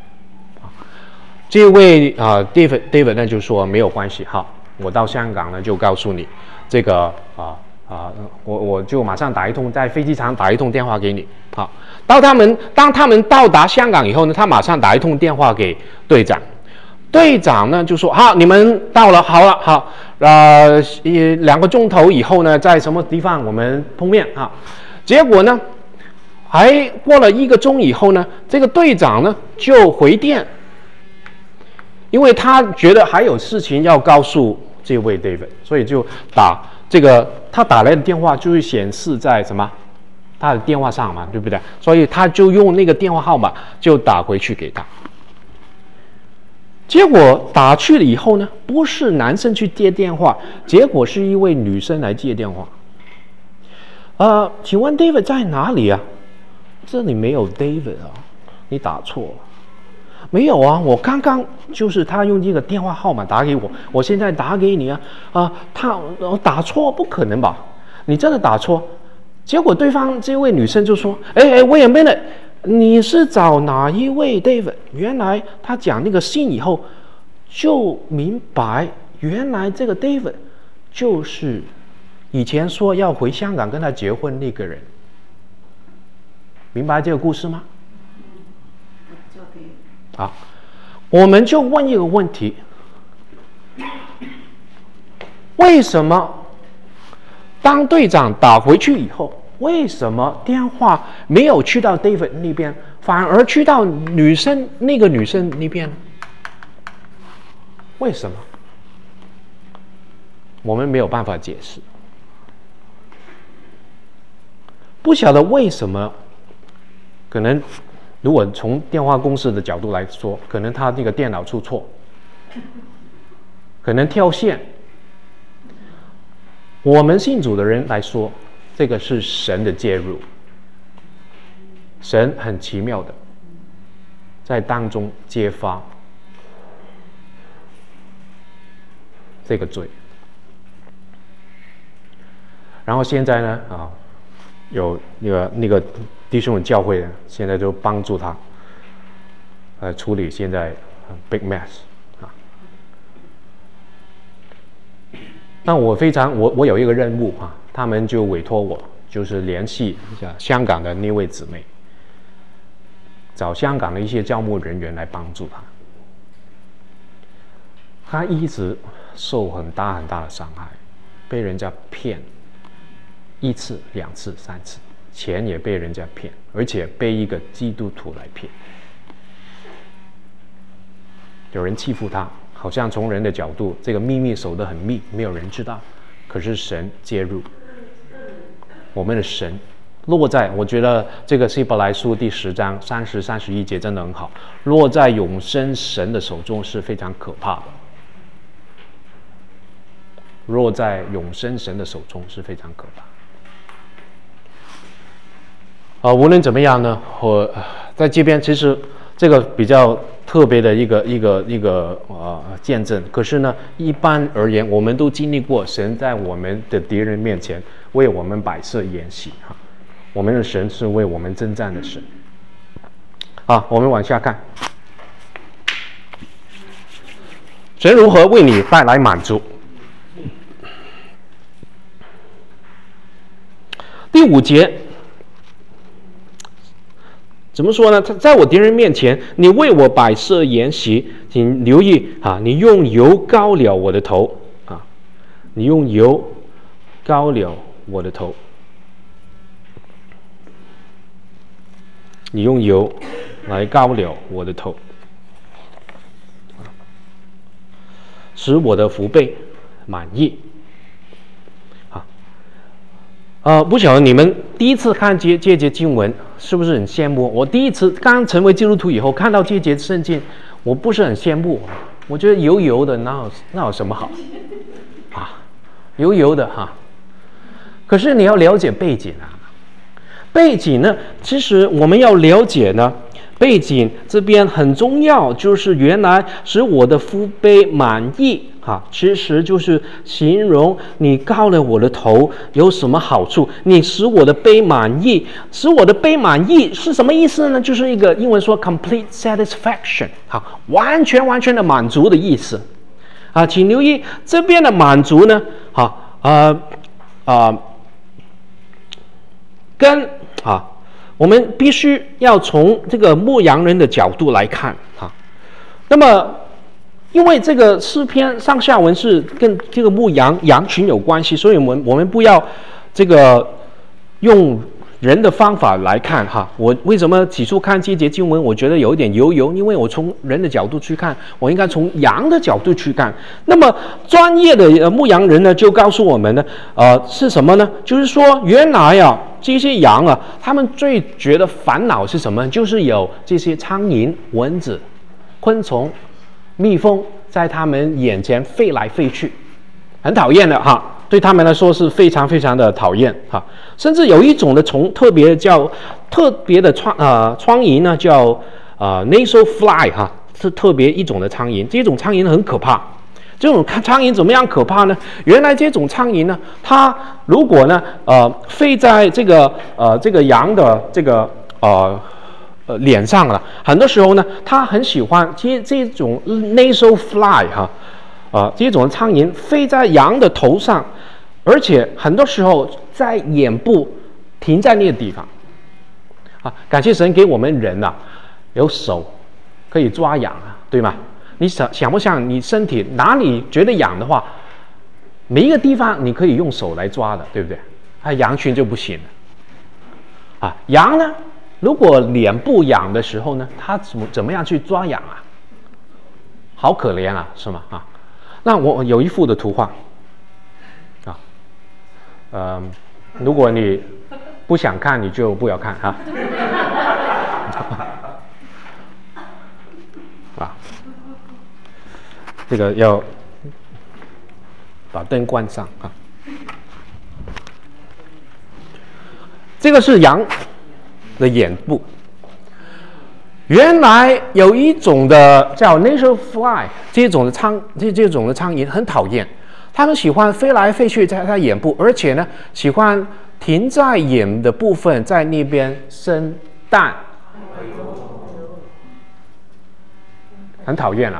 这位David 呢就说没有关系，好，我到香港呢就告诉你这个我就马上打1通，在飞机场打1通电话给你。好，当他们到达香港以后呢，他马上打1通电话给队长。队长呢就说：“好，你们到了，好了，好，2个钟头以后呢，在什么地方我们碰面啊？”结果呢，还过了1个钟以后呢，这个队长呢就回电，因为他觉得还有事情要告诉这位 David， 所以就打这个他打来的电话就会显示在什么他的电话上嘛，对不对？所以他就用那个电话号码就打回去给他。结果打去了以后呢，不是男生去接电话，结果是一位女生来接电话。请问 David 在哪里啊？这里没有 David 啊，你打错了。没有啊，我刚刚就是他用这个电话号码打给我，我现在打给你我打错，不可能吧？你真的打错？结果对方这位女生就说：“wait a minute，你是找哪一位 David？” 原来他讲那个信以后，就明白原来这个 David 就是以前说要回香港跟他结婚那个人。明白这个故事吗？好，我们就问一个问题：为什么当队长打回去以后， 为什么电话没有去到 David 那边，反而去到那个女生那边？为什么？我们没有办法解释，不晓得为什么。可能如果从电话公司的角度来说，可能他那个电脑出错，可能跳线。我们信主的人来说，这个是神的介入，神很奇妙的在当中揭发这个罪。然后现在呢，有那个弟兄教会呢，现在就帮助他，处理现在big mess 啊。那我有一个任务啊，他们就委托我，就是联系一下香港的那位姊妹，找香港的一些教牧人员来帮助他。他一直受很大很大的伤害，被人家骗1次、2次、3次，钱也被人家骗，而且被一个基督徒来骗。有人欺负他，好像从人的角度，这个秘密守得很密，没有人知道。可是神介入，我们的神落在，我觉得这个希伯来书第10章30、31节真的很好，落在永生神的手中是非常可怕的。落在永生神的手中是非常可怕。无论怎么样呢，我在这边其实这个比较特别的一个见证。可是呢，一般而言，我们都经历过神在我们的敌人面前为我们摆设筵席哈。我们的神是为我们征战的神。我们往下看，神如何为你带来满足？第5节。怎么说呢？在我敌人面前，你为我摆设筵席，请留意你用油膏了我的头你用油膏了我的头，你用油来膏了我的头，使我的福杯满意。不晓得你们第一次看这节经文是不是很羡慕？我第一次刚成为基督徒以后看到这节圣经，我不是很羡慕，我觉得油油的，那有什么好油油的可是你要了解背景背景呢，其实我们要了解呢，背景这边很重要，就是原来使我的福杯满意其实就是形容你膏了我的头有什么好处，你使我的杯满意。使我的杯满意是什么意思呢？就是一个英文说 complete satisfaction 完全的满足的意思请留意这边的满足呢跟我们必须要从这个牧羊人的角度来看那么因为这个诗篇上下文是跟这个牧羊群有关系，所以我们不要这个用人的方法来看我为什么起初看这节经文，我觉得有一点油，因为我从人的角度去看，我应该从羊的角度去看。那么专业的牧羊人呢，就告诉我们呢，是什么呢？就是说原来这些羊他们最觉得烦恼是什么？就是有这些苍蝇、蚊子、昆虫、蜜蜂在他们眼前飞来飞去，很讨厌的对他们来说是非常非常的讨厌甚至有一种的虫特别的苍蝇呢，叫nasal fly 是特别一种的苍蝇。这种苍蝇很可怕。这种苍蝇怎么样可怕呢？原来这种苍蝇呢，它如果呢飞在这个羊的这个脸上了，很多时候呢，它很喜欢这种 nasal fly 这种苍蝇飞在羊的头上，而且很多时候在眼部停在那个地方感谢神给我们人有手可以抓痒对吗？你想不想你身体哪里觉得痒的话，每一个地方你可以用手来抓的，对不对？羊群就不行了啊，羊呢，如果脸部痒的时候呢，它怎么样去抓痒啊？好可怜啊，是吗？啊，那我有一幅的图画啊，如果你不想看，你就不要看啊。啊，这个要把灯关上啊。这个是羊的眼部。原来有一种的叫 natural fly 这种的苍蝇很讨厌，它们喜欢飞来飞去在它眼部，而且呢喜欢停在眼的部分，在那边生蛋，很讨厌啊。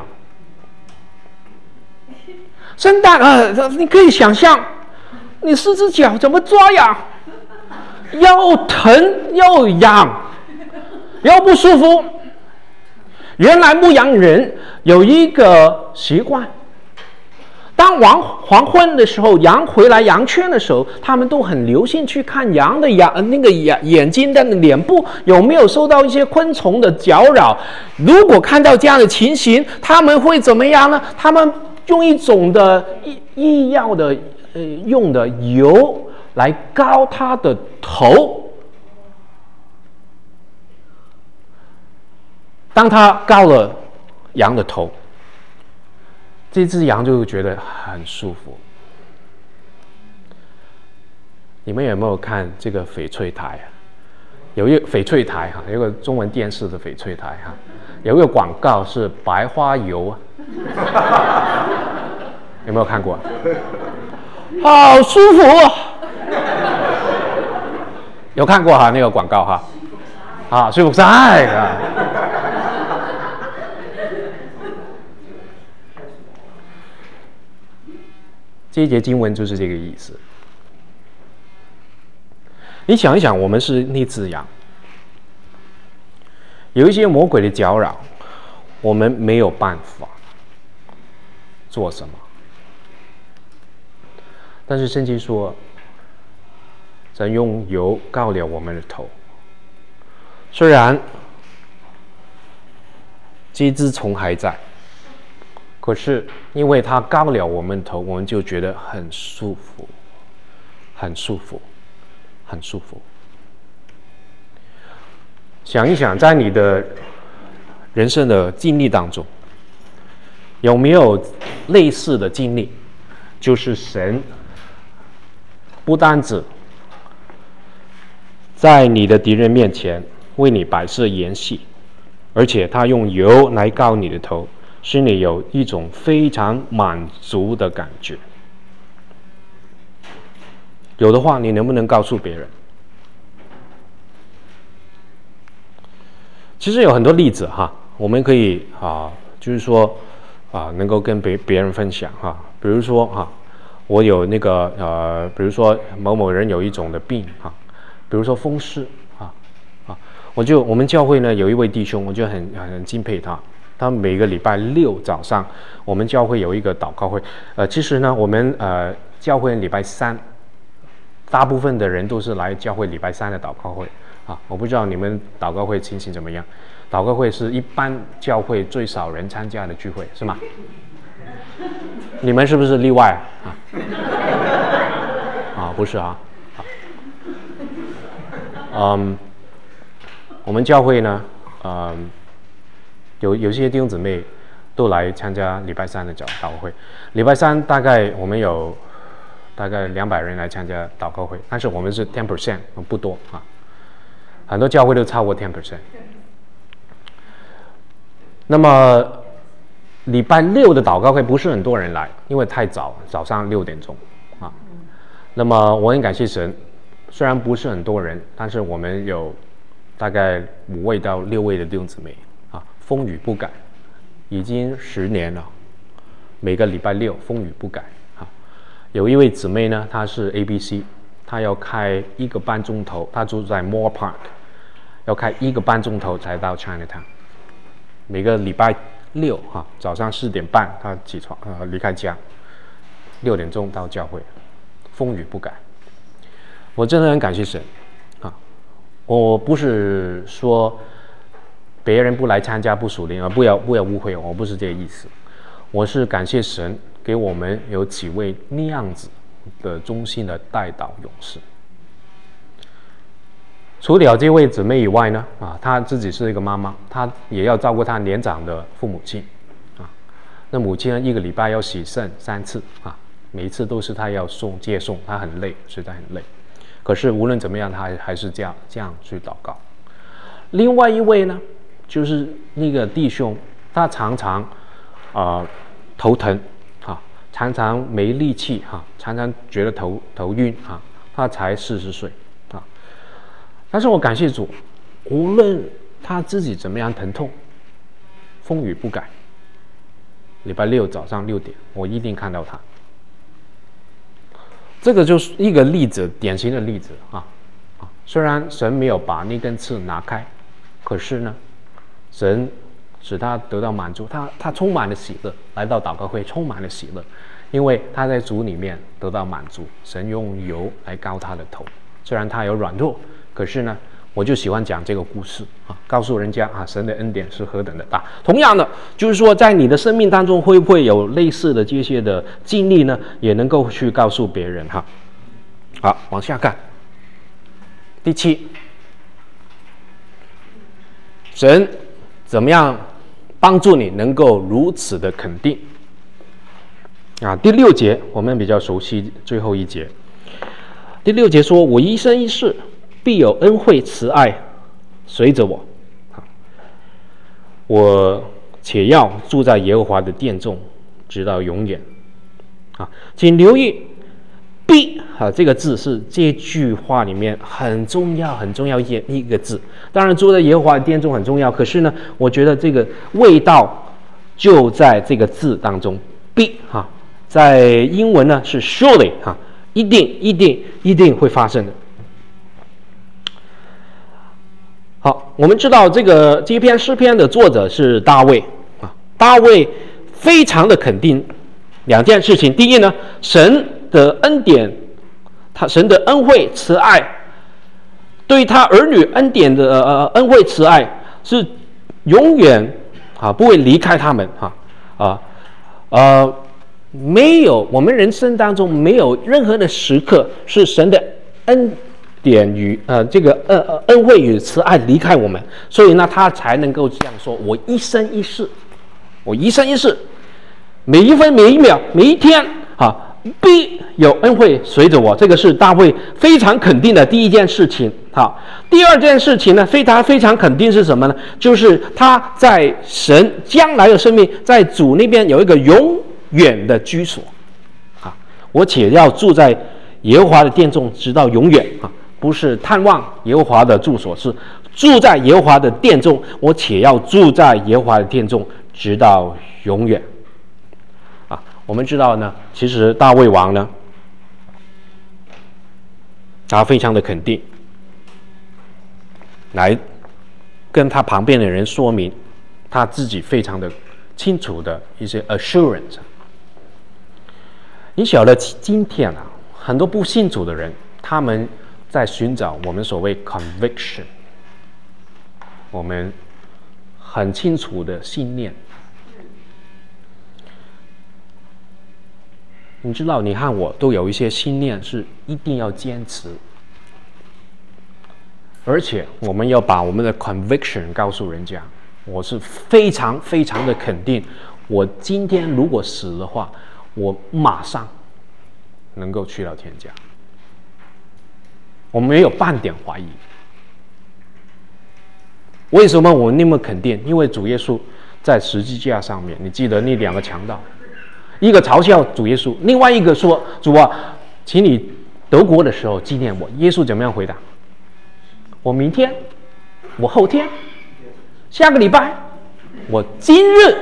生蛋你可以想象，你4只脚怎么抓呀？又疼又痒，又不舒服。原来牧羊人有一个习惯，当黄昏的时候，羊回来羊圈的时候，他们都很留心去看羊的眼睛的脸部有没有受到一些昆虫的搅扰。如果看到这样的情形，他们会怎么样呢？他们用一种的医药的用的油来膏他的头。当他膏了羊的头，这只羊就觉得很舒服。你们有没有看这个翡翠台？有一个翡翠台哈，有一个中文电视的翡翠台哈，有一个广告是白花油啊，有没有看过？好舒服，有看过哈那个广告哈？啊，舒服晒啊。这一节经文就是这个意思。你想一想，我们是那只羊，有一些魔鬼的搅扰，我们没有办法做什么。但是圣经说，神用油膏了我们的头，虽然这只虫还在，可是因为它膏了我们的头，我们就觉得很舒服，很舒服，很舒服。想一想，在你的人生的经历当中，有没有类似的经历？就是神不单止在你的敌人面前为你摆设筵席，而且他用油来膏你的头，使你有一种非常满足的感觉。有的话，你能不能告诉别人？其实有很多例子哈，我们可以就是说能够跟别人分享哈。比如说我有那个比如说某某人有一种的病比如说风湿我们教会呢有一位弟兄，我就很敬佩他。他每个礼拜6早上，我们教会有一个祷告会。其实呢，我们教会礼拜3，大部分的人都是来教会礼拜3的祷告会我不知道你们祷告会情形怎么样？祷告会是一般教会最少人参加的聚会，是吗？你们是不是例外不是我们教会呢，有些弟兄姊妹都来参加礼拜3的祷告会。礼拜3大概我们有大概200人来参加祷告会，但是我们是 10%， 不多很多教会都超过 10%。那么礼拜6的祷告会不是很多人来，因为太早，早上6点钟那么我很感谢神，虽然不是很多人，但是我们有大概5位到6位的弟兄姊妹风雨不改，已经10年了，每个礼拜6风雨不改有一位姊妹呢，她是 ABC， 她要开1个半钟头，她住在 Moore Park， 要开1个半钟头才到 Chinatown。每个礼拜6早上4点半她起床离开家，6点钟到教会，风雨不改。我真的很感谢神我不是说别人不来参加不属灵啊，不要误会我，不是这个意思。我是感谢神给我们有几位那样子的忠心的代祷勇士。除了这位姊妹以外呢，她自己是一个妈妈，她也要照顾她年长的父母亲，那母亲呢1个礼拜要洗肾3次每一次都是她要接送，她很累，实在很累。可是无论怎么样，她还是这样去祷告。另外一位呢，就是那个弟兄，他常常头疼常常没力气常常觉得头晕他才40岁但是我感谢主，无论他自己怎么样疼痛，风雨不改，礼拜6早上6点，我一定看到他。这个就是一个例子，典型的例子虽然神没有把那根刺拿开，可是呢，神使他得到满足，他充满了喜乐，来到祷告会充满了喜乐，因为他在主里面得到满足，神用油来膏他的头。虽然他有软弱，可是呢，我就喜欢讲这个故事告诉人家神的恩典是何等的大。同样的，就是说在你的生命当中会不会有类似的这些的经历呢？也能够去告诉别人好，往下看。第7，神怎么样帮助你能够如此的肯定第6节我们比较熟悉，最后一节。第6节说，我一生一世必有恩惠慈爱随着我，我且要住在耶和华的殿中直到永远请留意必这个字是这句话里面很重要一个字。当然住在耶和华的殿中很重要，可是呢，我觉得这个味道就在这个字当中。必在英文呢是 surely 一定会发生的。好，我们知道这篇诗篇的作者是大卫大卫非常的肯定2件事情。第一呢，神的恩典，神的恩惠慈爱，对他儿女恩典的恩惠慈爱是永远不会离开他们没有，我们人生当中没有任何的时刻是神的恩典与这个恩惠与慈爱离开我们，所以呢，他才能够这样说：我一生一世，每一分每一秒每一天必有恩惠随着我。这个是大卫非常肯定的第一件事情。第二件事情呢，他非常肯定是什么呢？就是他在神将来的生命，在主那边有一个永远的居所我且要住在耶和华的殿中直到永远不是探望耶和华的住所，是住在耶和华的殿中，我且要住在耶和华的殿中直到永远我们知道呢，其实大卫王呢，他非常的肯定，来跟他旁边的人说明他自己非常的清楚的一些 assurance。你晓得今天很多不信主的人，他们在寻找我们所谓 conviction， 我们很清楚的信念。你知道，你和我都有一些信念是一定要坚持，而且我们要把我们的 conviction 告诉人家。我是非常的肯定，我今天如果死的话，我马上能够去到天家，我没有半点怀疑。为什么我那么肯定？因为主耶稣在十字架上面，你记得那2个强盗，一个嘲笑主耶稣，另外一个说：主啊，请你得国的时候纪念我。耶稣怎么样回答？我明天，我后天，下个礼拜，我今日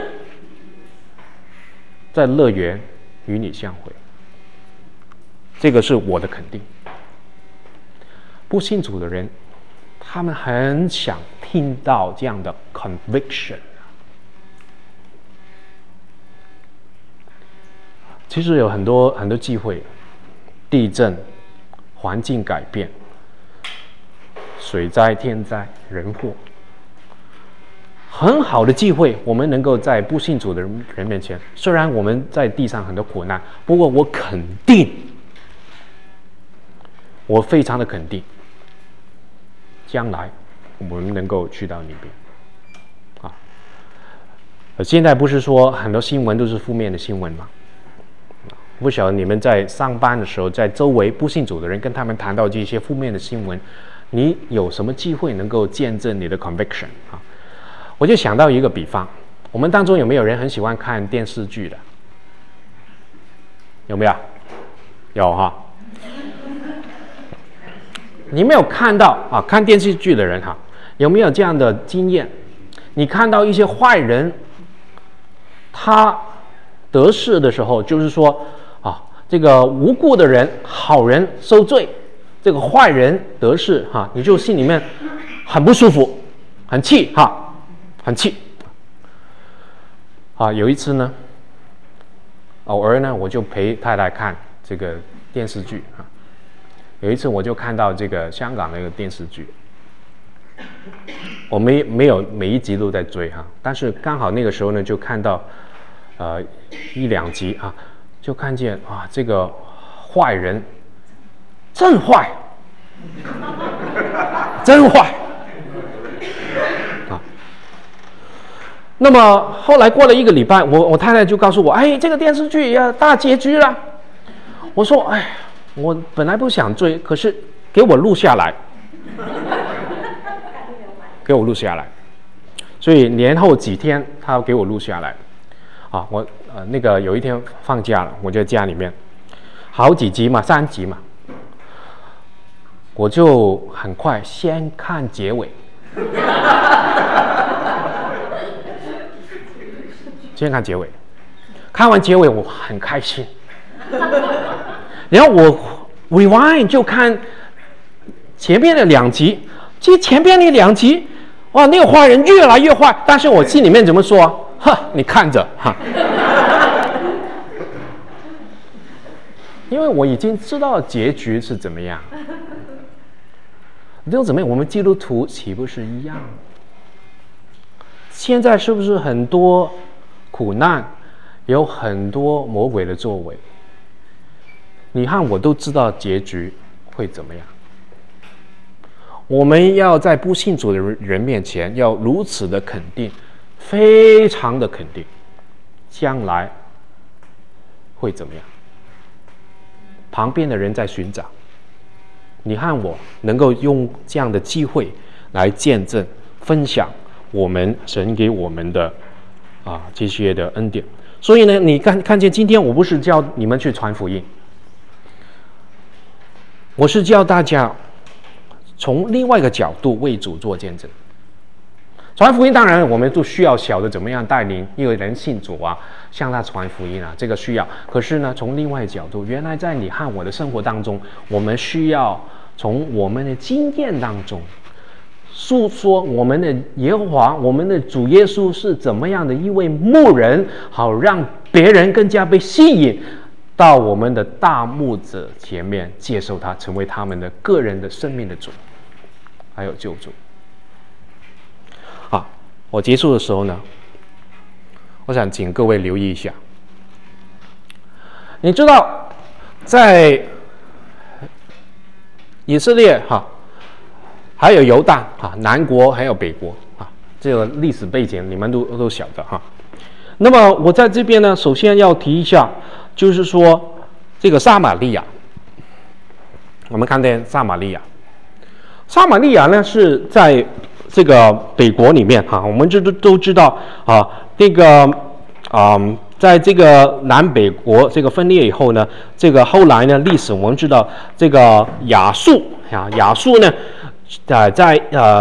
在乐园与你相会。这个是我的肯定。不信主的人，他们很想听到这样的 conviction。其实有很多机会，地震、环境改变， 水灾、天灾、人祸。很好的机会，我们能够在不信主的人面前，虽然我们在地上很多苦难，不过我肯定，我非常的肯定，将来我们能够去到那边。现在不是说很多新闻都是负面的新闻吗？不晓得你们在上班的时候，在周围不信主的人跟他们谈到这些负面的新闻，你有什么机会能够见证你的 conviction 啊？我就想到一个比方，我们当中有没有人很喜欢看电视剧的？有没有？有哈。你没有看到啊？看电视剧的人哈，有没有这样的经验？你看到一些坏人，他得势的时候，就是说啊，这个无辜的人、好人受罪，这个坏人得势哈，你就心里面很不舒服，很气哈。很气啊！有一次呢，偶尔呢，我就陪太太看这个电视剧啊。有一次我就看到这个香港的一个电视剧，我没有每一集都在追哈，但是刚好那个时候呢，就看到一两集啊，就看见啊，这个坏人真坏，真坏。那么后来过了1个礼拜，我太太就告诉我，哎，这个电视剧要大结局了。我说，哎，我本来不想追，可是给我录下来，给我录下来。所以年后几天，他给我录下来。啊，我那个有一天放假了，我在家里面，好几集嘛，3集嘛，我就很快先看结尾。先看结尾，看完结尾我很开心，然后我 rewind 就看前面的2集，其实前面那2集，哇，那个坏人越来越坏，但是我心里面怎么说？呵，你看着哈，因为我已经知道结局是怎么样。弟兄姊妹，我们基督徒岂不是一样？现在是不是很多苦难，有很多魔鬼的作为？你和我都知道结局会怎么样。我们要在不信主的人面前，要如此的肯定，非常的肯定，将来会怎么样？旁边的人在寻找，你和我能够用这样的机会来见证、分享我们神给我们的这些的恩典。所以呢，你看见今天我不是叫你们去传福音，我是叫大家从另外一个角度为主做见证。传福音当然我们都需要晓得怎么样带领一个人信主啊，向他传福音啊，这个需要。可是呢，从另外一个角度，原来在你和我的生活当中，我们需要从我们的经验当中诉说我们的耶和华，我们的主耶稣是怎么样的一位牧人，好让别人更加被吸引到我们的大牧者前面，接受他，成为他们的个人的生命的主，还有救主。好，我结束的时候呢，我想请各位留意一下。你知道，在以色列还有犹大南国还有北国这个历史背景你们都晓得那么我在这边呢，首先要提一下，就是说这个撒玛利亚。我们看见撒玛利亚呢是在这个北国里面我们都知道这个在这个南北国这个分裂以后呢，这个后来呢历史我们知道，这个亚述呢在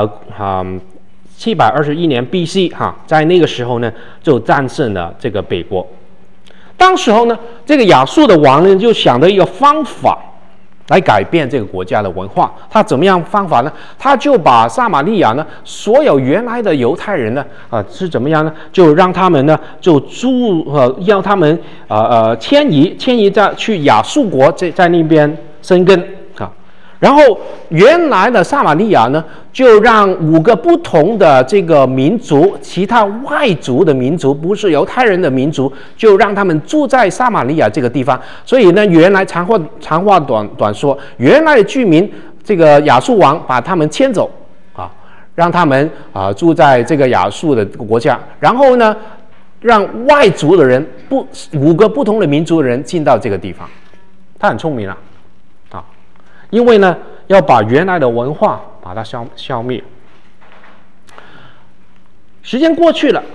721年 BC 在那个时候呢就战胜了这个北国。当时候呢，这个亚述的王呢就想到一个方法来改变这个国家的文化。他怎么样方法呢？他就把撒玛利亚呢所有原来的犹太人呢是怎么样呢？就让他们呢就要他们迁移去亚述国，在那边生根然后原来的撒玛利亚呢，就让5个不同的这个民族，其他外族的民族，不是犹太人的民族，就让他们住在撒玛利亚这个地方。所以呢，原来长话短说，原来的居民，这个亚述王把他们迁走啊，让他们住在这个亚述的国家，然后呢，让外族的人5个不同的民族的人进到这个地方。他很聪明啊。因为呢，要把原来的文化把它消灭。时间过去了，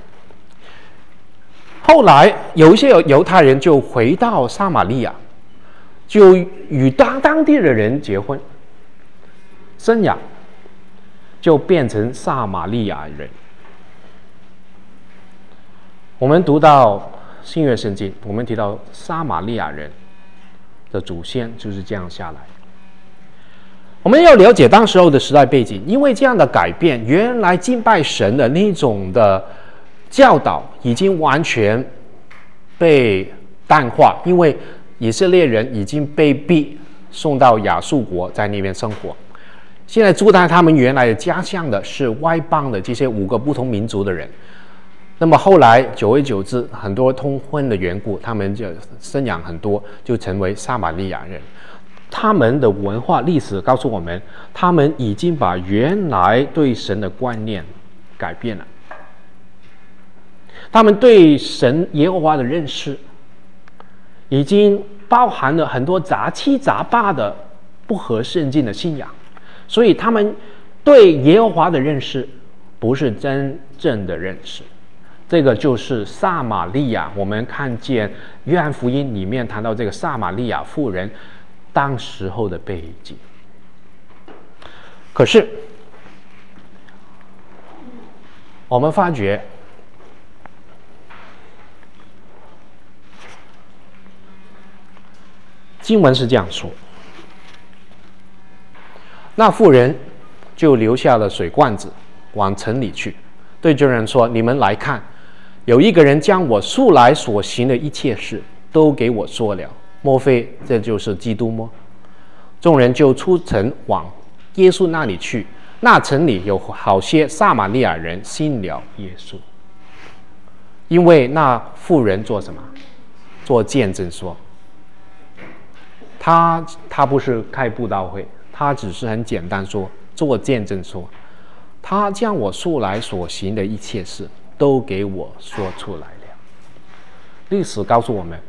后来有一些犹太人就回到撒玛利亚，就与当地的人结婚，生养，就变成撒玛利亚人。我们读到新约圣经，我们提到撒玛利亚人的祖先就是这样下来。我们要了解当时候的时代背景，因为这样的改变，原来敬拜神的那种的教导已经完全被淡化，因为以色列人已经被逼送到亚述国，在那边生活。现在住在他们原来的家乡的是外邦的这些5个不同民族的人。那么后来久而久之，很多通婚的缘故，他们就生养很多，就成为撒玛利亚人。他们的文化历史告诉我们，他们已经把原来对神的观念改变了。他们对神耶和华的认识，已经包含了很多杂七杂八的不合圣经的信仰，所以他们对耶和华的认识不是真正的认识。这个就是撒玛利亚，我们看见约翰福音里面谈到这个撒玛利亚妇人当时候的背景。可是我们发觉经文是这样说，那妇人就留下了水罐子，往城里去，对众人说，你们来看，有一个人将我素来所行的一切事都给我说了，莫非这就是基督吗？众人就出城往耶稣那里去，那城里有好些撒玛利亚人信了耶稣。因为那妇人做什么？做见证说，他不是开布道会，他只是很简单说，做见证说，他将我素来所行的一切事都给我说出来了。历史告诉我们，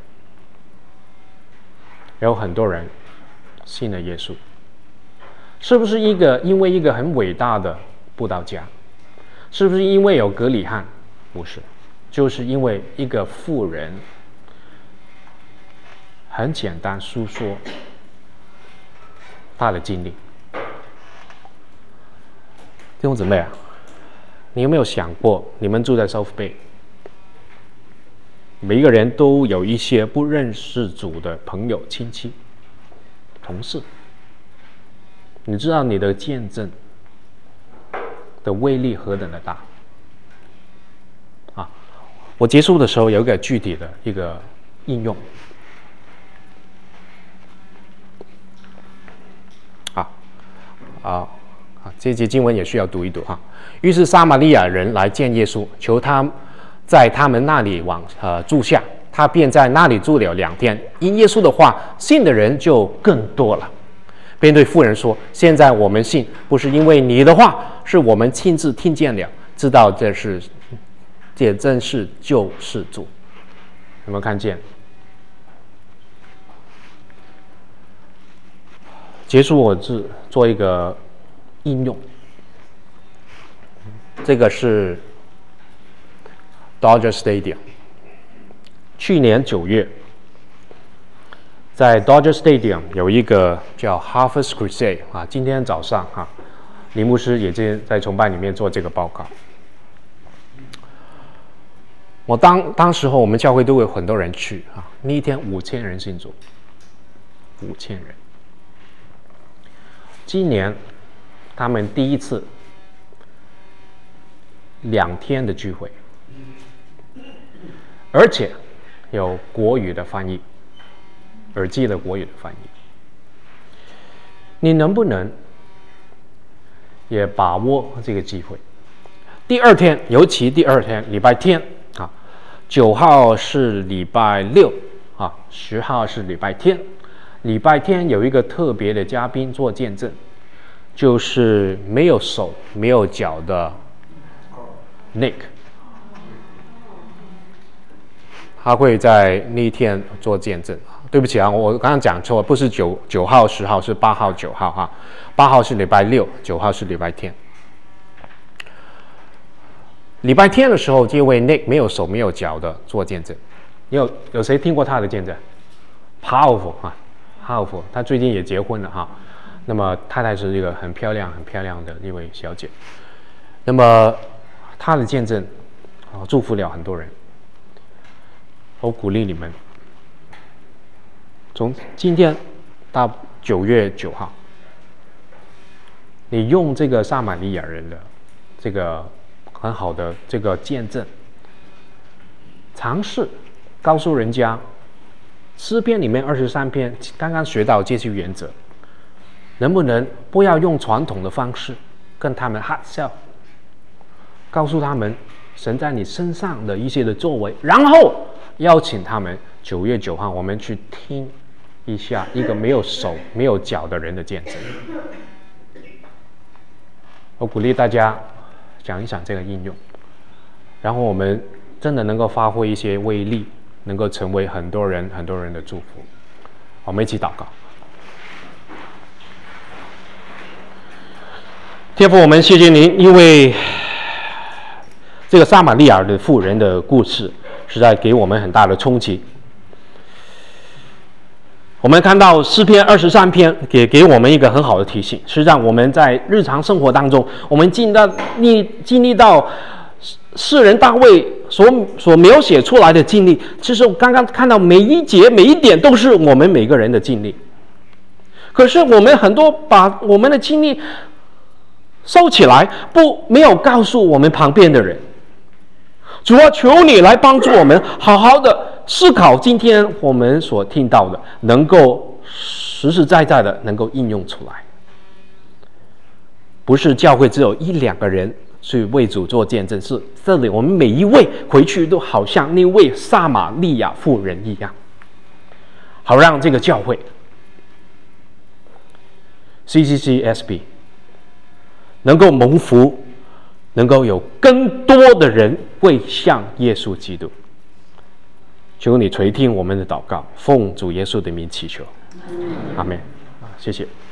有很多人信了耶稣，是不是因为一个很伟大的布道家？是不是因为有革礼汉？不是，就是因为一个妇人很简单述说他的经历。弟兄姊妹啊，你有没有想过，你们住在 South Bay， 每一个人都有一些不认识主的朋友、亲戚、同事，你知道你的见证的威力何等的大啊！我结束的时候有一个具体的一个应用这节经文也需要读一读哈。于是撒玛利亚人来见耶稣，求他在他们那里住下，他便在那里住了2天。因耶稣的话，信的人就更多了，便对妇人说：“现在我们信，不是因为你的话，是我们亲自听见了，知道这真是救世主。”有没有看见？结束我做一个应用，这个是 Dodger Stadium。去年9月，在 Dodger Stadium 有一个叫 Harvest Crusade 啊，今天早上林牧师也在崇拜里面做这个报告。我当时候我们教会都有很多人去那一天5000人信主，5000人。今年他们第一次2天的聚会，而且有国语的翻译，耳机的国语的翻译。 你能不能也把握这个机会？第二天，尤其第二天，礼拜天啊，9号是礼拜六啊，10号是礼拜天。礼拜天有一个特别的嘉宾做见证，就是没有手没有脚的 Nick， 他会在那天做见证。对不起啊，我刚刚讲错，不是9号10号，是8号9号哈。8号是礼拜六，9号是礼拜天。礼拜天的时候，这位 Nick 没有手没有脚的做见证，有谁听过他的见证 ？Powerful 啊 ，Powerful， 他最近也结婚了哈。那么太太是一个很漂亮的一位小姐。那么他的见证祝福了很多人。我鼓励你们，从今天到9月9号，你用这个撒玛利亚人的这个很好的这个见证，尝试告诉人家诗篇里面23篇刚刚学到这些原则，能不能不要用传统的方式跟他们哈笑，告诉他们神在你身上的一些的作为，然后邀请他们9月9号我们去听一下一个没有手没有脚的人的见证。我鼓励大家讲一讲这个应用，然后我们真的能够发挥一些威力，能够成为很多人的祝福。我们一起祷告。天父，我们谢谢您，因为这个撒玛利亚的妇人的故事实在给我们很大的冲击。我们看到诗篇23篇也给我们一个很好的提醒，实际上我们在日常生活当中，我们经历到诗人大卫所描写出来的经历，其实我刚刚看到每一节每一点都是我们每个人的经历。可是我们很多把我们的经历收起来，没有告诉我们旁边的人。主啊，求你来帮助我们好好的思考今天我们所听到的，能够实实在在的能够应用出来。不是教会只有1、2个人去为主做见证，是这里我们每一位回去都好像那位撒玛利亚妇人一样，好让这个教会 CCCSB 能够蒙福，能够有更多的人归向耶稣基督。求你垂听我们的祷告，奉主耶稣的名祈求，阿们。谢谢。